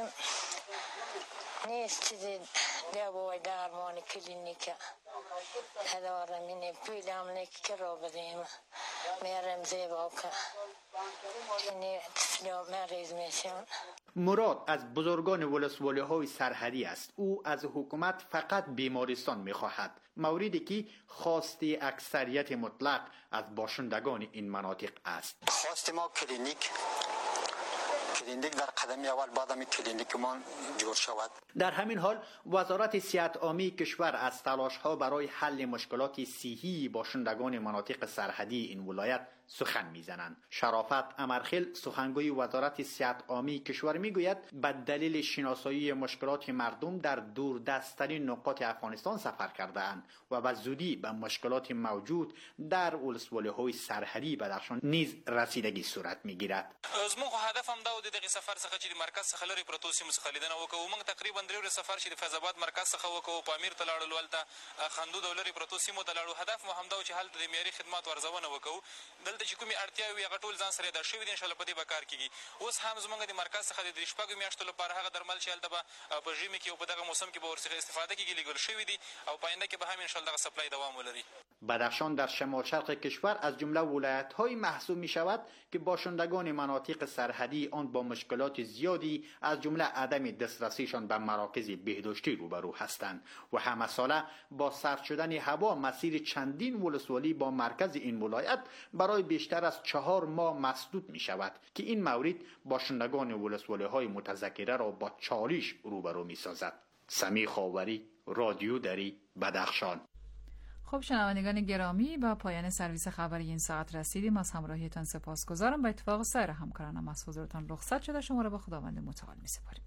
نیست چیزی دوای درمان کلینیک ندارم، اینه پیلم نیک که را بدیم میرم زیباک اینه مریض میشیم. مراد از بزرگان ولسوالی های سرحدی است. او از حکومت فقط بیمارستان میخواهد، موردی که خواسته اکثریت مطلق از باشندگان این مناطق است. خواست ما کلینیک کلینیک در قدم اول بعد می کلینیک ما جور شود. در همین حال وزارت صحت عامه کشور از تلاش ها برای حل مشکلات صحی باشندگان مناطق سرحدی این ولایت سخن میزنند. شرافت امرخیل سخنگوی وزارت صحت عامه کشور میگوید به دلیل شناسایی مشکلات مردم در دوردستترین نقاط افغانستان سفر کرده اند و به زودی به مشکلات موجود در ولسوالی‌های سرحدی بدخشان نیز رسیدگی صورت میگیرد. زموږ هدف هم دا و د دغه سفر څخه چې د مرکز څخه لرې پرتو سیمو څخه لیدنه وکړو. موږ تقریبا درې ورځې سفر چې د فیض آباد مرکز څخه وکړو، پامیر ته لاړو، هلته خندود او لرې پرتو سیمو ته لاړو. هدف مو همدا و چې هلته د معیاري خدماتو ارزونه وکړو. دلته چې کومې اړتیاوې وي هغه ټول ځان سره یاد شوي دي، انشاءالله په دې به کار کېږي. اوس هم زموږ د مرکز څخه د درې شپږو میاشتو لپاره هغه درمل چې هلته به په ژمي کې او په دغه موسم کې به ورڅخه استفاده کېږي لېږل شوي دي او په آینده کې به هم انشاءالله دغه سپلای دوام ولري. بدخشان در شمال شرق کشور از جمله ولایت‌های محسوب می شود که باشندگان مناطق سرحدی آن با مشکلات زیادی از جمله عدم دسترسیشان به مراکز بهداشتی روبرو هستند و همه ساله با سرد شدن هوا مسیر چندین ولسوالی با مرکز این ولایت برای بیشتر از چهار ماه مسدود می شود که این مورد باشندگان ولسوالی‌های متذکره را با چالش روبرو می سازد. سمی خاوری، رادیو دری، بدخشان. خب شنوندگان گرامی، با پایان سرویس خبری این ساعت رسیدیم. از همراهیتان سپاسگزارم. با اتفاق سایر همکارانم از حضورتان رخصت شده. شما را به خداوند متعال می‌سپاریم.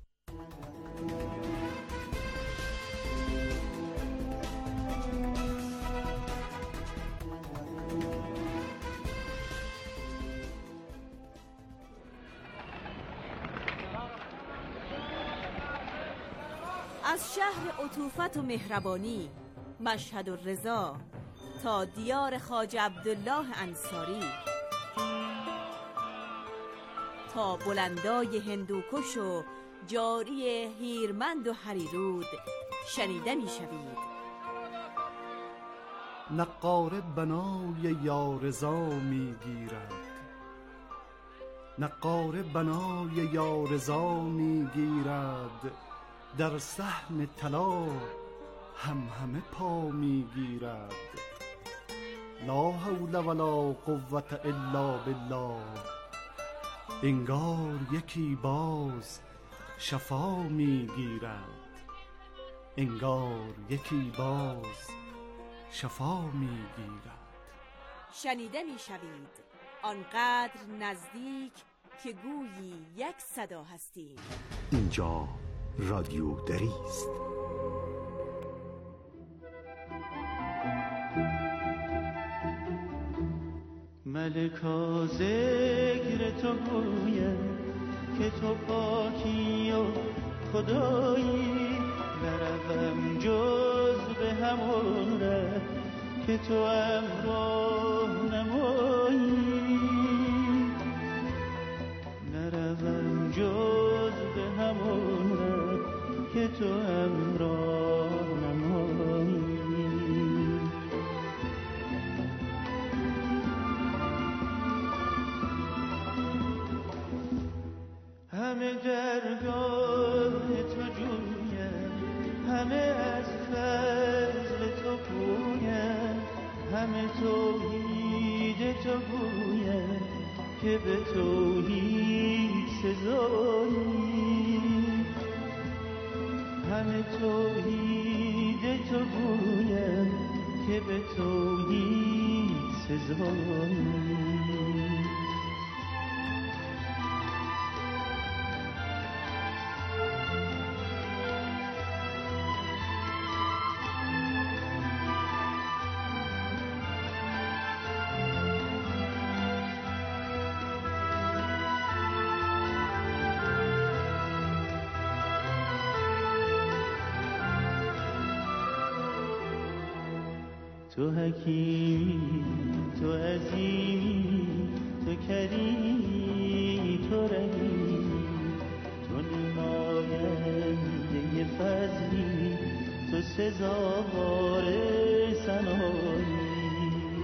از شهر عطوفت و مهربانی، مشهد و رضا تا دیار خواجه عبدالله انصاری، تا بلندای هندوکش و جاری هیرمند و هریرود شنیده می شوید. نقاره بنای یارضا می گیرد، نقاره بنای یارضا می گیرد، در صحن طلا هم همه پا می گیرد. لا حول ولا قوة الا بالله، انگار یکی باز شفا می گیرد، انگار یکی باز شفا می گیرد. شنیده می شوید آنقدر نزدیک که گویی یک صدا هستید. اینجا رادیو دری است. ملکا ذکر تو گوید که تو پاکی و خدایی، نروم جز به همون ره که تو امراه نمایی، نروم جز به همون ره که تو امراه نمایی. همه درگاه تو جویم، همه از فضل تو پویم، همه توحید تو گویم که به توحید سزایی، همه توحید تو گویم که به توحید سزایی. تو حکیمی، تو عظیمی، تو کریمی، تو رحیمی، تو نماینده فضلی، تو سزاوار ثنایی.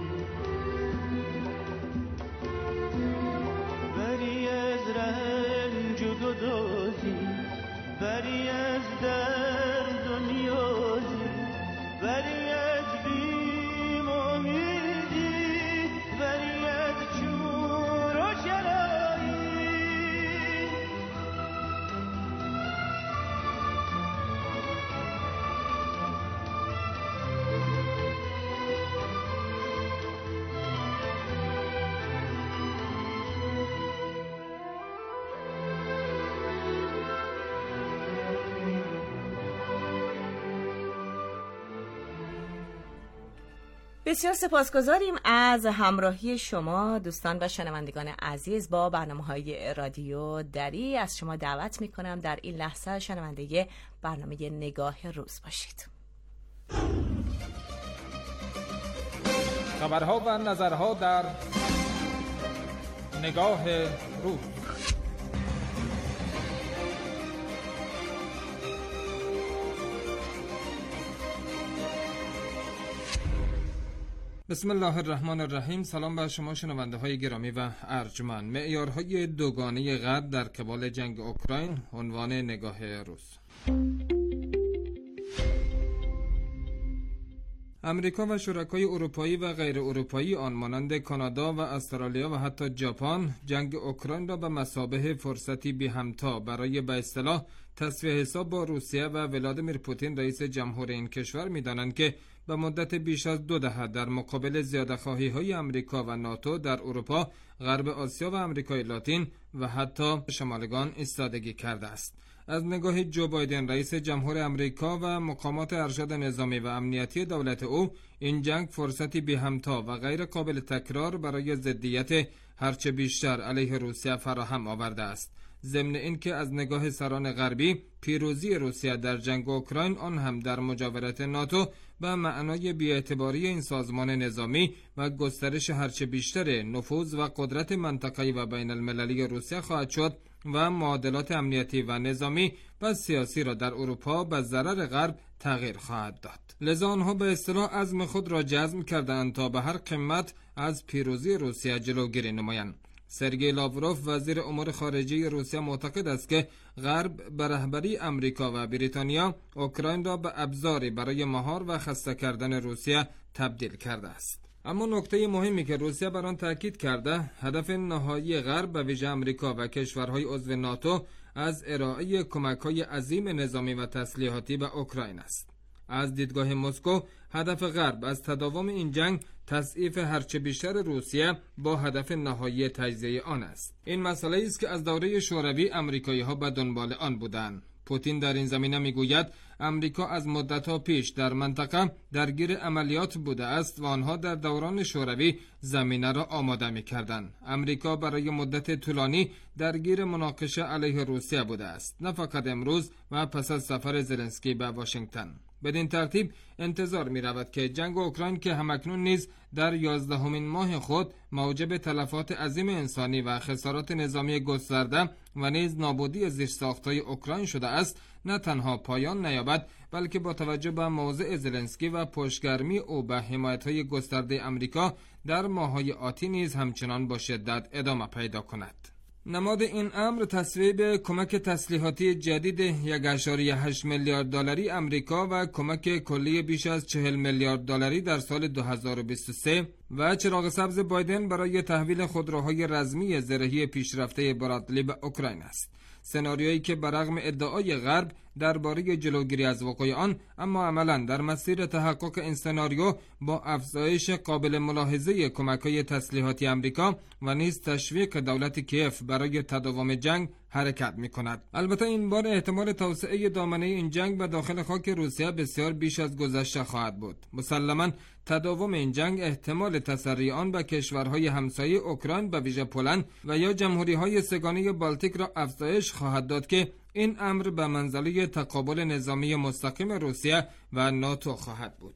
بری از رنج و گدازی، بری از درد و نیازی، بری از بسیار سپاسگزاریم از همراهی شما دوستان و شنوندگان عزیز با برنامه‌های رادیو دری. از شما دعوت می‌کنم در این لحظه شنونده برنامه نگاه روز باشید. خبرها و نظرها در نگاه روز. بسم الله الرحمن الرحیم. سلام بر شما شنونده های گرامی و ارجمند. معیارهای دوگانه غرب در قبال جنگ اوکراین، عنوان نگاه روز. امریکا و شرکای اروپایی و غیر اروپایی آن مانند کانادا و استرالیا و حتی ژاپن جنگ اوکراین را به مثابه فرصتی بی همتا برای به اصطلاح تصفیه حساب با روسیه و ولادیمیر پوتین رئیس جمهور این کشور می‌دانند که به مدت بیش از دو دهه در مقابل زیاده‌خواهی‌های امریکا و ناتو در اروپا، غرب آسیا و امریکای لاتین و حتی شمالگان ایستادگی کرده است. از نگاه جو بایدن رئیس جمهور امریکا و مقامات ارشد نظامی و امنیتی دولت او، این جنگ فرصتی بی همتا و غیر قابل تکرار برای ضدیت هرچه بیشتر علیه روسیه فراهم آورده است. ضمن اینکه از نگاه سران غربی پیروزی روسیه در جنگ اوکراین، آن هم در مجاورت ناتو، به معنای بی‌اعتباری این سازمان نظامی و گسترش هرچه بیشتر نفوذ و قدرت منطقه‌ای و بین المللی روسیه خواهد شد و معادلات امنیتی و نظامی و سیاسی را در اروپا به ضرر غرب تغییر خواهد داد. لذا آنها به اصطلاح عزم خود را جزم کردند تا به هر قیمت از پیروزی روسیه جلوگیری نمایند. سرگئی لاوروف وزیر امور خارجه روسیه معتقد است که غرب به رهبری امریکا و بریتانیا اوکراین را به ابزاری برای مهار و خسته کردن روسیه تبدیل کرده است. اما نکته مهمی که روسیه بر آن تاکید کرده، هدف نهایی غرب به ویژه امریکا و کشورهای عضو ناتو از ارائه کمک‌های عظیم نظامی و تسلیحاتی به اوکراین است. از دیدگاه مسکو، هدف غرب از تداوم این جنگ تضعیف هرچه بیشتر روسیه با هدف نهایی تجزیه آن است. این مسئله است که از دوره شوروی امریکایی‌ها به دنبال آن بودند. پوتین در این زمینه میگوید امریکا از مدت‌ها پیش در منطقه درگیر عملیات بوده است و آنها در دوران شوروی زمینه را آماده می‌کردند. امریکا برای مدت طولانی درگیر مناقشه علیه روسیه بوده است، نه فقط امروز و پس از سفر زلنسکی به واشنگتن. بدین ترتیب انتظار می رود که جنگ اوکراین که همکنون نیز در یازدهمین ماه خود موجب تلفات عظیم انسانی و خسارات نظامی گسترده و نیز نابودی زیرساخت‌های اوکراین شده است، نه تنها پایان نیابد، بلکه با توجه به موضع زلنسکی و پشتگرمی او به حمایت‌های گسترده امریکا در ماه‌های آتی نیز همچنان با شدت ادامه پیدا کند. نماد این امر تصویب کمک تسلیحاتی جدید یک و هشت میلیارد دلاری امریکا و کمک کلی بیش از چهل میلیارد دلاری در سال دو هزار و بیست و سه و چراغ سبز بایدن برای تحویل خودروهای رزمی زرهی پیشرفته برادلی به اوکراین است. سناریویی که برغم ادعای غرب درباره جلوگیری از وقوع آن، اما عملاً در مسیر تحقق این سناریو با افزایش قابل ملاحظه کمک‌های تسلیحاتی امریکا و نیز تشویق دولت کیف برای تداوم جنگ حرکت می‌کند. البته این بار احتمال توسعه دامنه این جنگ به داخل خاک روسیه بسیار بیش از گذشته خواهد بود. مسلماً تداوم این جنگ احتمال تسری آن به کشورهای همسایه اوکراین به ویژه پولند و یا جمهوری‌های سه‌گانه بالتیک را افزایش خواهد داد که این امر به منزله تقابل نظامی مستقیم روسیه و ناتو خواهد بود.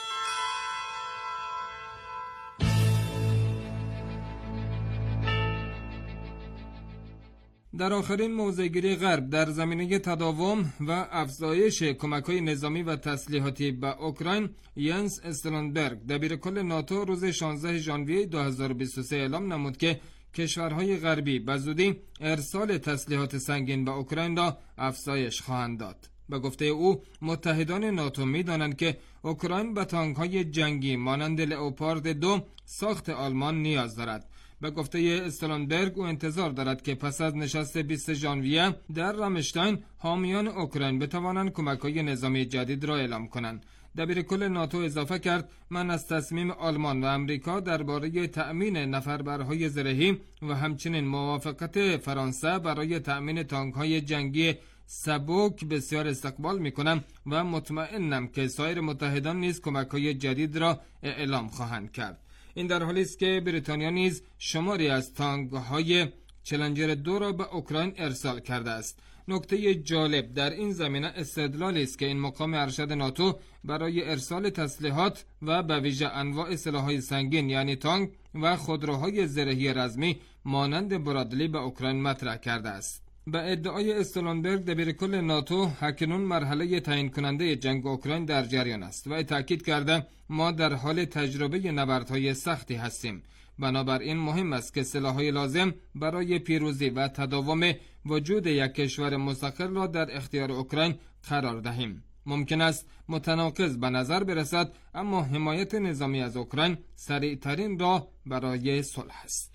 در آخرین موضع‌گیری غرب در زمینه تداوم و افزایش کمک‌های نظامی و تسلیحاتی به اوکراین، ینس استولتنبرگ دبیرکل ناتو روز شانزده ژانویه دو هزار و بیست و سه اعلام نمود که کشورهای غربی به زودی ارسال تسلیحات سنگین به اوکراین را افزایش خواهند داد. به گفته او، متحدان ناتو می‌دانند که اوکراین به تانک‌های جنگی مانند لئوپارد دو ساخت آلمان نیاز دارد. به گفته استولتنبرگ، او انتظار دارد که پس از نشست بیست ژانویه در رامشتاین حامیان اوکراین بتوانند کمک‌های نظامی جدید را اعلام کنند. دبیرکل ناتو اضافه کرد: من از تصمیم آلمان و امریکا درباره تأمین نفربرهای زرهی و همچنین موافقت فرانسه برای تأمین تانک‌های جنگی سبک بسیار استقبال می‌کنم و مطمئنم که سایر متحدان نیز کمک‌های جدید را اعلام خواهند کرد. این در حالی است که بریتانیا نیز شماری از تانک‌های چلنجر دو را به اوکراین ارسال کرده است. نکته جالب در این زمینه استدلالی است که این مقام ارشد ناتو برای ارسال تسلیحات و به ویژه انواع سلاح‌های سنگین یعنی تانک و خودروهای زرهی رزمی مانند برادلی به اوکراین مطرح کرده است. به ادعای استولتنبرگ، دبیرکل ناتو اکنون مرحله تعیین کننده جنگ اوکراین در جریان است و تاکید کرده ما در حال تجربه نبردهای سختی هستیم. بنابراین مهم است که سلاح‌های لازم برای پیروزی و تداوم وجود یک کشور مستقل را در اختیار اوکراین قرار دهیم. ممکن است متناقض به نظر برسد، اما حمایت نظامی از اوکراین سریع‌ترین راه برای صلح است.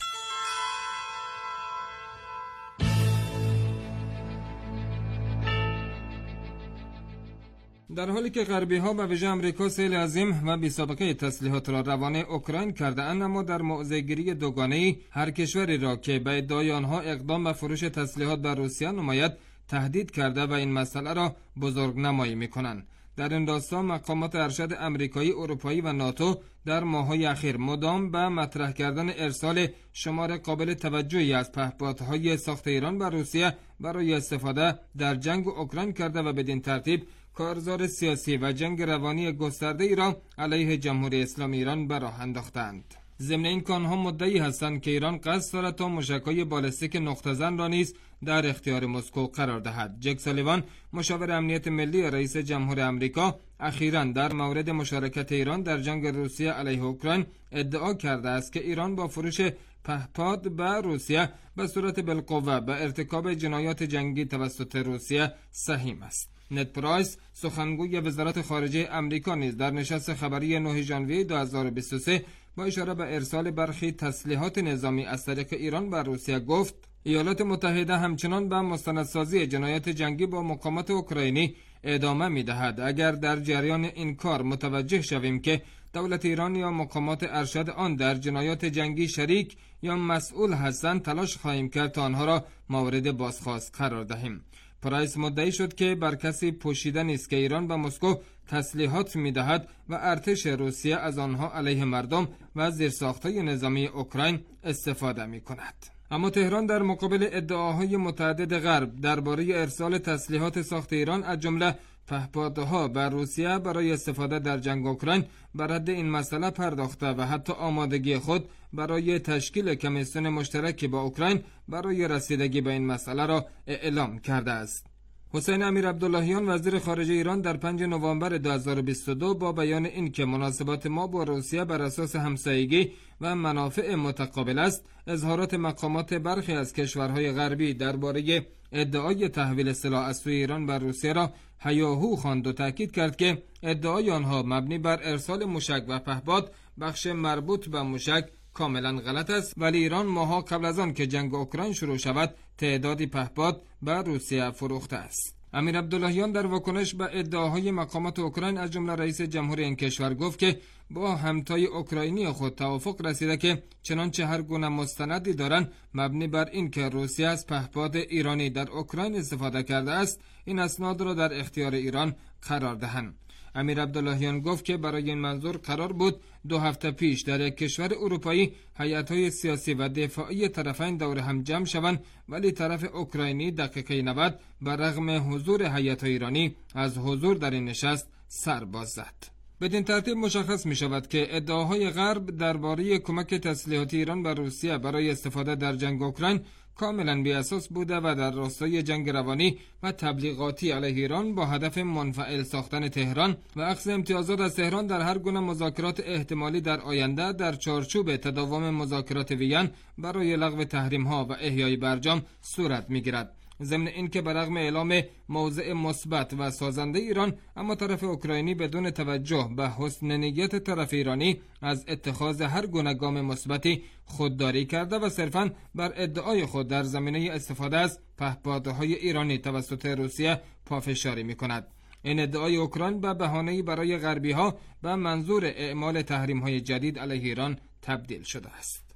در حالی که غربی ها و ویژه امریکا سیل عظیم و بی سابقه تسلیحات را روانه اوکراین کرده اند، اما در موضع‌گیری دوگانه‌ای هر کشوری را که به ادعای آنها اقدام به فروش تسلیحات به روسیه نماید تهدید کرده و این مسئله را بزرگنمایی می‌کنند. در این راستا مقامات ارشد امریکایی، اروپایی و ناتو در ماه‌های اخیر مدام به مطرح کردن ارسال شمار قابل توجهی از پهپادهای ساخت ایران به روسیه برای استفاده در جنگ اوکراین کرده و بدین ترتیب کارزار سیاسی و جنگ روانی گسترده ای را علیه جمهوری اسلامی ایران به راه انداختند. ضمن این که آنها مدعی هستند که ایران قصد دارد تا موشک‌های بالستیک نقطه زن را نیز در اختیار مسکو قرار دهد. جک سالیوان، مشاور امنیت ملی رئیس جمهور آمریکا، اخیراً در مورد مشارکت ایران در جنگ روسیه علیه اوکراین ادعا کرده است که ایران با فروش پهپاد به روسیه به صورت بالقوه به ارتکاب جنایات جنگی توسط روسیه سهیم است. نت پرایس، سخنگوی وزارت خارجه امریکا، نیز در نشست خبری نه ژانویه دو هزار و بیست و سه با اشاره به ارسال برخی تسلیحات نظامی از طریق ایران به روسیه گفت: ایالات متحده همچنان به مستندسازی جنایات جنگی با مقامات اوکراینی ادامه می‌دهد. اگر در جریان این کار متوجه شویم که دولت ایران یا مقامات ارشد آن در جنایات جنگی شریک یا مسئول هستند، تلاش خواهیم کرد تا آنها را مورد بازخواست قرار دهیم. پرایس مدعی شد که بر کسی پوشیده نیست که ایران به مسکو تسلیحات می‌دهد و ارتش روسیه از آنها علیه مردم و زیرساخت‌های نظامی اوکراین استفاده می‌کند. اما تهران در مقابل ادعاهای متعدد غرب درباره ارسال تسلیحات ساخت ایران از جمله پهپادها بر روسیه برای استفاده در جنگ اوکراین بر حد این مسئله پرداخته و حتی آمادگی خود برای تشکیل کمیسیون مشترک با اوکراین برای رسیدگی به این مسئله را اعلام کرده است. حسین امیر عبداللهیان وزیر خارجه ایران در پنجم نوامبر دو هزار و بیست و دو با بیان اینکه مناسبات ما با روسیه بر اساس همسایگی و منافع متقابل است، اظهارات مقامات برخی از کشورهای غربی درباره ادعای تحویل سلاح از سوی ایران بر روسیه را هیاهو خواند و تاکید کرد که ادعای آنها مبنی بر ارسال موشک و پهپاد بخش مربوط به موشک کاملا غلط است، ولی ایران ماها قبل از آن که جنگ اوکراین شروع شود تعدادی پهپاد به روسیه فروخته است. امیر عبداللهیان در واکنش به ادعاهای مقامات اوکراین از جمله رئیس جمهور این کشور گفت که با همتای اوکراینی خود توافق رسیده که چنانچه هر گونه مستندی دارند مبنی بر این که روسیه از پهپاد ایرانی در اوکراین استفاده کرده است، این اسناد را در اختیار ایران قرار دهند. امیر عبداللهیان گفت که برای این منظور قرار بود دو هفته پیش در یک کشور اروپایی هیئت‌های سیاسی و دفاعی طرفین دور هم جمع شوند، ولی طرف اوکراینی دقیقه نود بر رغم حضور هیئت ایرانی از حضور در این نشست سر باز زد. بدین ترتیب مشخص می شود که ادعاهای غرب درباره کمک تسلیحاتی ایران به روسیه برای استفاده در جنگ اوکراین کاملا بی اساس بوده و در راستای جنگ روانی و تبلیغاتی علیه ایران با هدف منفعل ساختن تهران و اخذ امتیازات از تهران در هر گونه مذاکرات احتمالی در آینده در چارچوب تداوم مذاکرات وین برای لغو تحریم‌ها و احیای برجام صورت می‌گیرد. ضمن اینکه برغم اعلام موضع مثبت و سازنده ایران، اما طرف اوکراینی بدون توجه به حسن نیت طرف ایرانی از اتخاذ هر گونه گام مثبتی خودداری کرده و صرفاً بر ادعای خود در زمینه استفاده از پهپادهای ایرانی توسط روسیه پافشاری می‌کند. این ادعای اوکراین به بهانه‌ای برای غربی‌ها به منظور اعمال تحریم‌های جدید علیه ایران تبدیل شده است.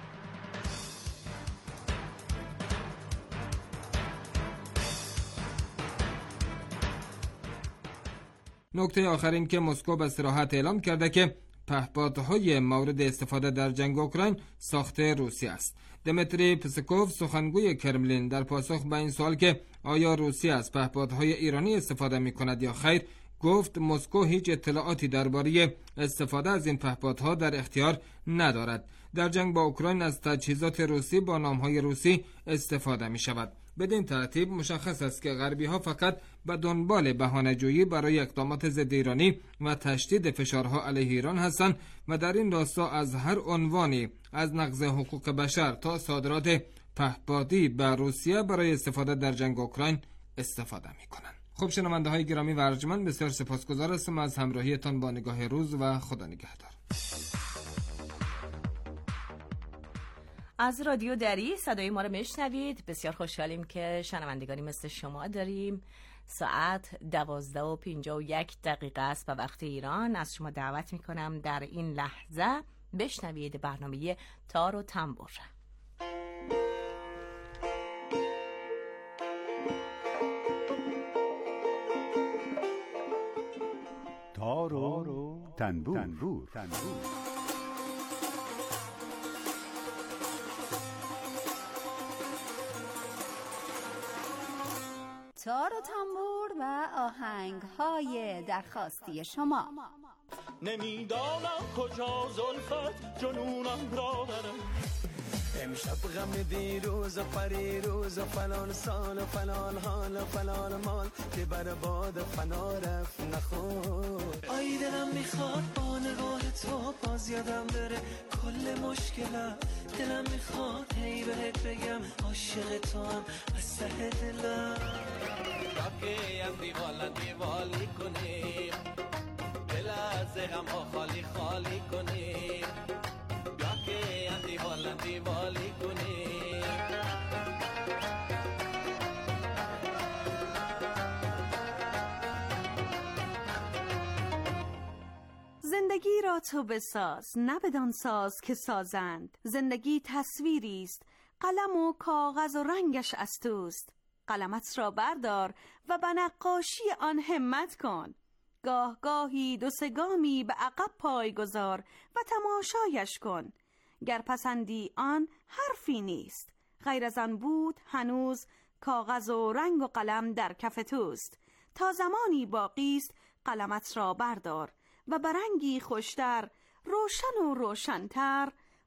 نکته آخر این که مسکو به صراحت اعلام کرده که پهپادهای مورد استفاده در جنگ اوکراین ساخته روسیه است. دمیتری پسکوف سخنگوی کرملین در پاسخ به این سوال که آیا روسیه از پهپادهای ایرانی استفاده می کند یا خیر، گفت مسکو هیچ اطلاعاتی درباره استفاده از این پهپادها در اختیار ندارد. در جنگ با اوکراین از تجهیزات روسی با نامهای روسی استفاده می شود. بدین ترتیب مشخص است که غربی ها فقط به دنبال بهانه‌جویی برای اقدامات ضد ایرانی و تشدید فشارها علیه ایران هستند و در این راستا از هر عنوانی از نقض حقوق بشر تا صادرات پهپادی به روسیه برای استفاده در جنگ اوکراین استفاده می‌کنند. خب شنونده های گرامی و ارجمند، بسیار سپاسگزار هستم از همراهیتان با نگاه روز و خدا نگهدار. از رادیو دری صدای ما رو میشنوید. بسیار خوشحالیم که شنوندگانی مثل شما داریم. ساعت دوازده و پنجاه و یک دقیقه است به وقت ایران. از شما دعوت میکنم در این لحظه بشنوید برنامه تار و تنبور. تار و تنبور, تنبور. تنبور. تار و تنبور و آهنگ های درخواستی شما. نمیدانم کجا زلفت جنونم را برم، امشب غم دیروز و پریروز و فلان سال و فلان حال و فلان مال که بر باد فنا رفت نخور. آی دلم میخواد با نگاه تو باز یادم بره کل مشکلم، دلم میخواد هی بهت بگم عاشق تو هم از ته دلم. راکی هم دیوالن دیوالی کنیم، دل از غم ها خالی خالی کنیم، راکی هم دیوالن دیوالی کنیم. زندگی را تو بساز، نه بدان ساز که سازند. زندگی تصویری است، قلم و کاغذ و رنگش از توست. قلمت را بردار و به نقاشی آن همت کن. گاه گاهی دو سه گامی به عقب پای گذار و تماشایش کن. گر پسندی آن حرفی نیست، غیر از آن بود هنوز کاغذ و رنگ و قلم در کف توست. تا زمانی باقی است قلمت را بردار و به رنگی خوشتر، روشن و روشنتر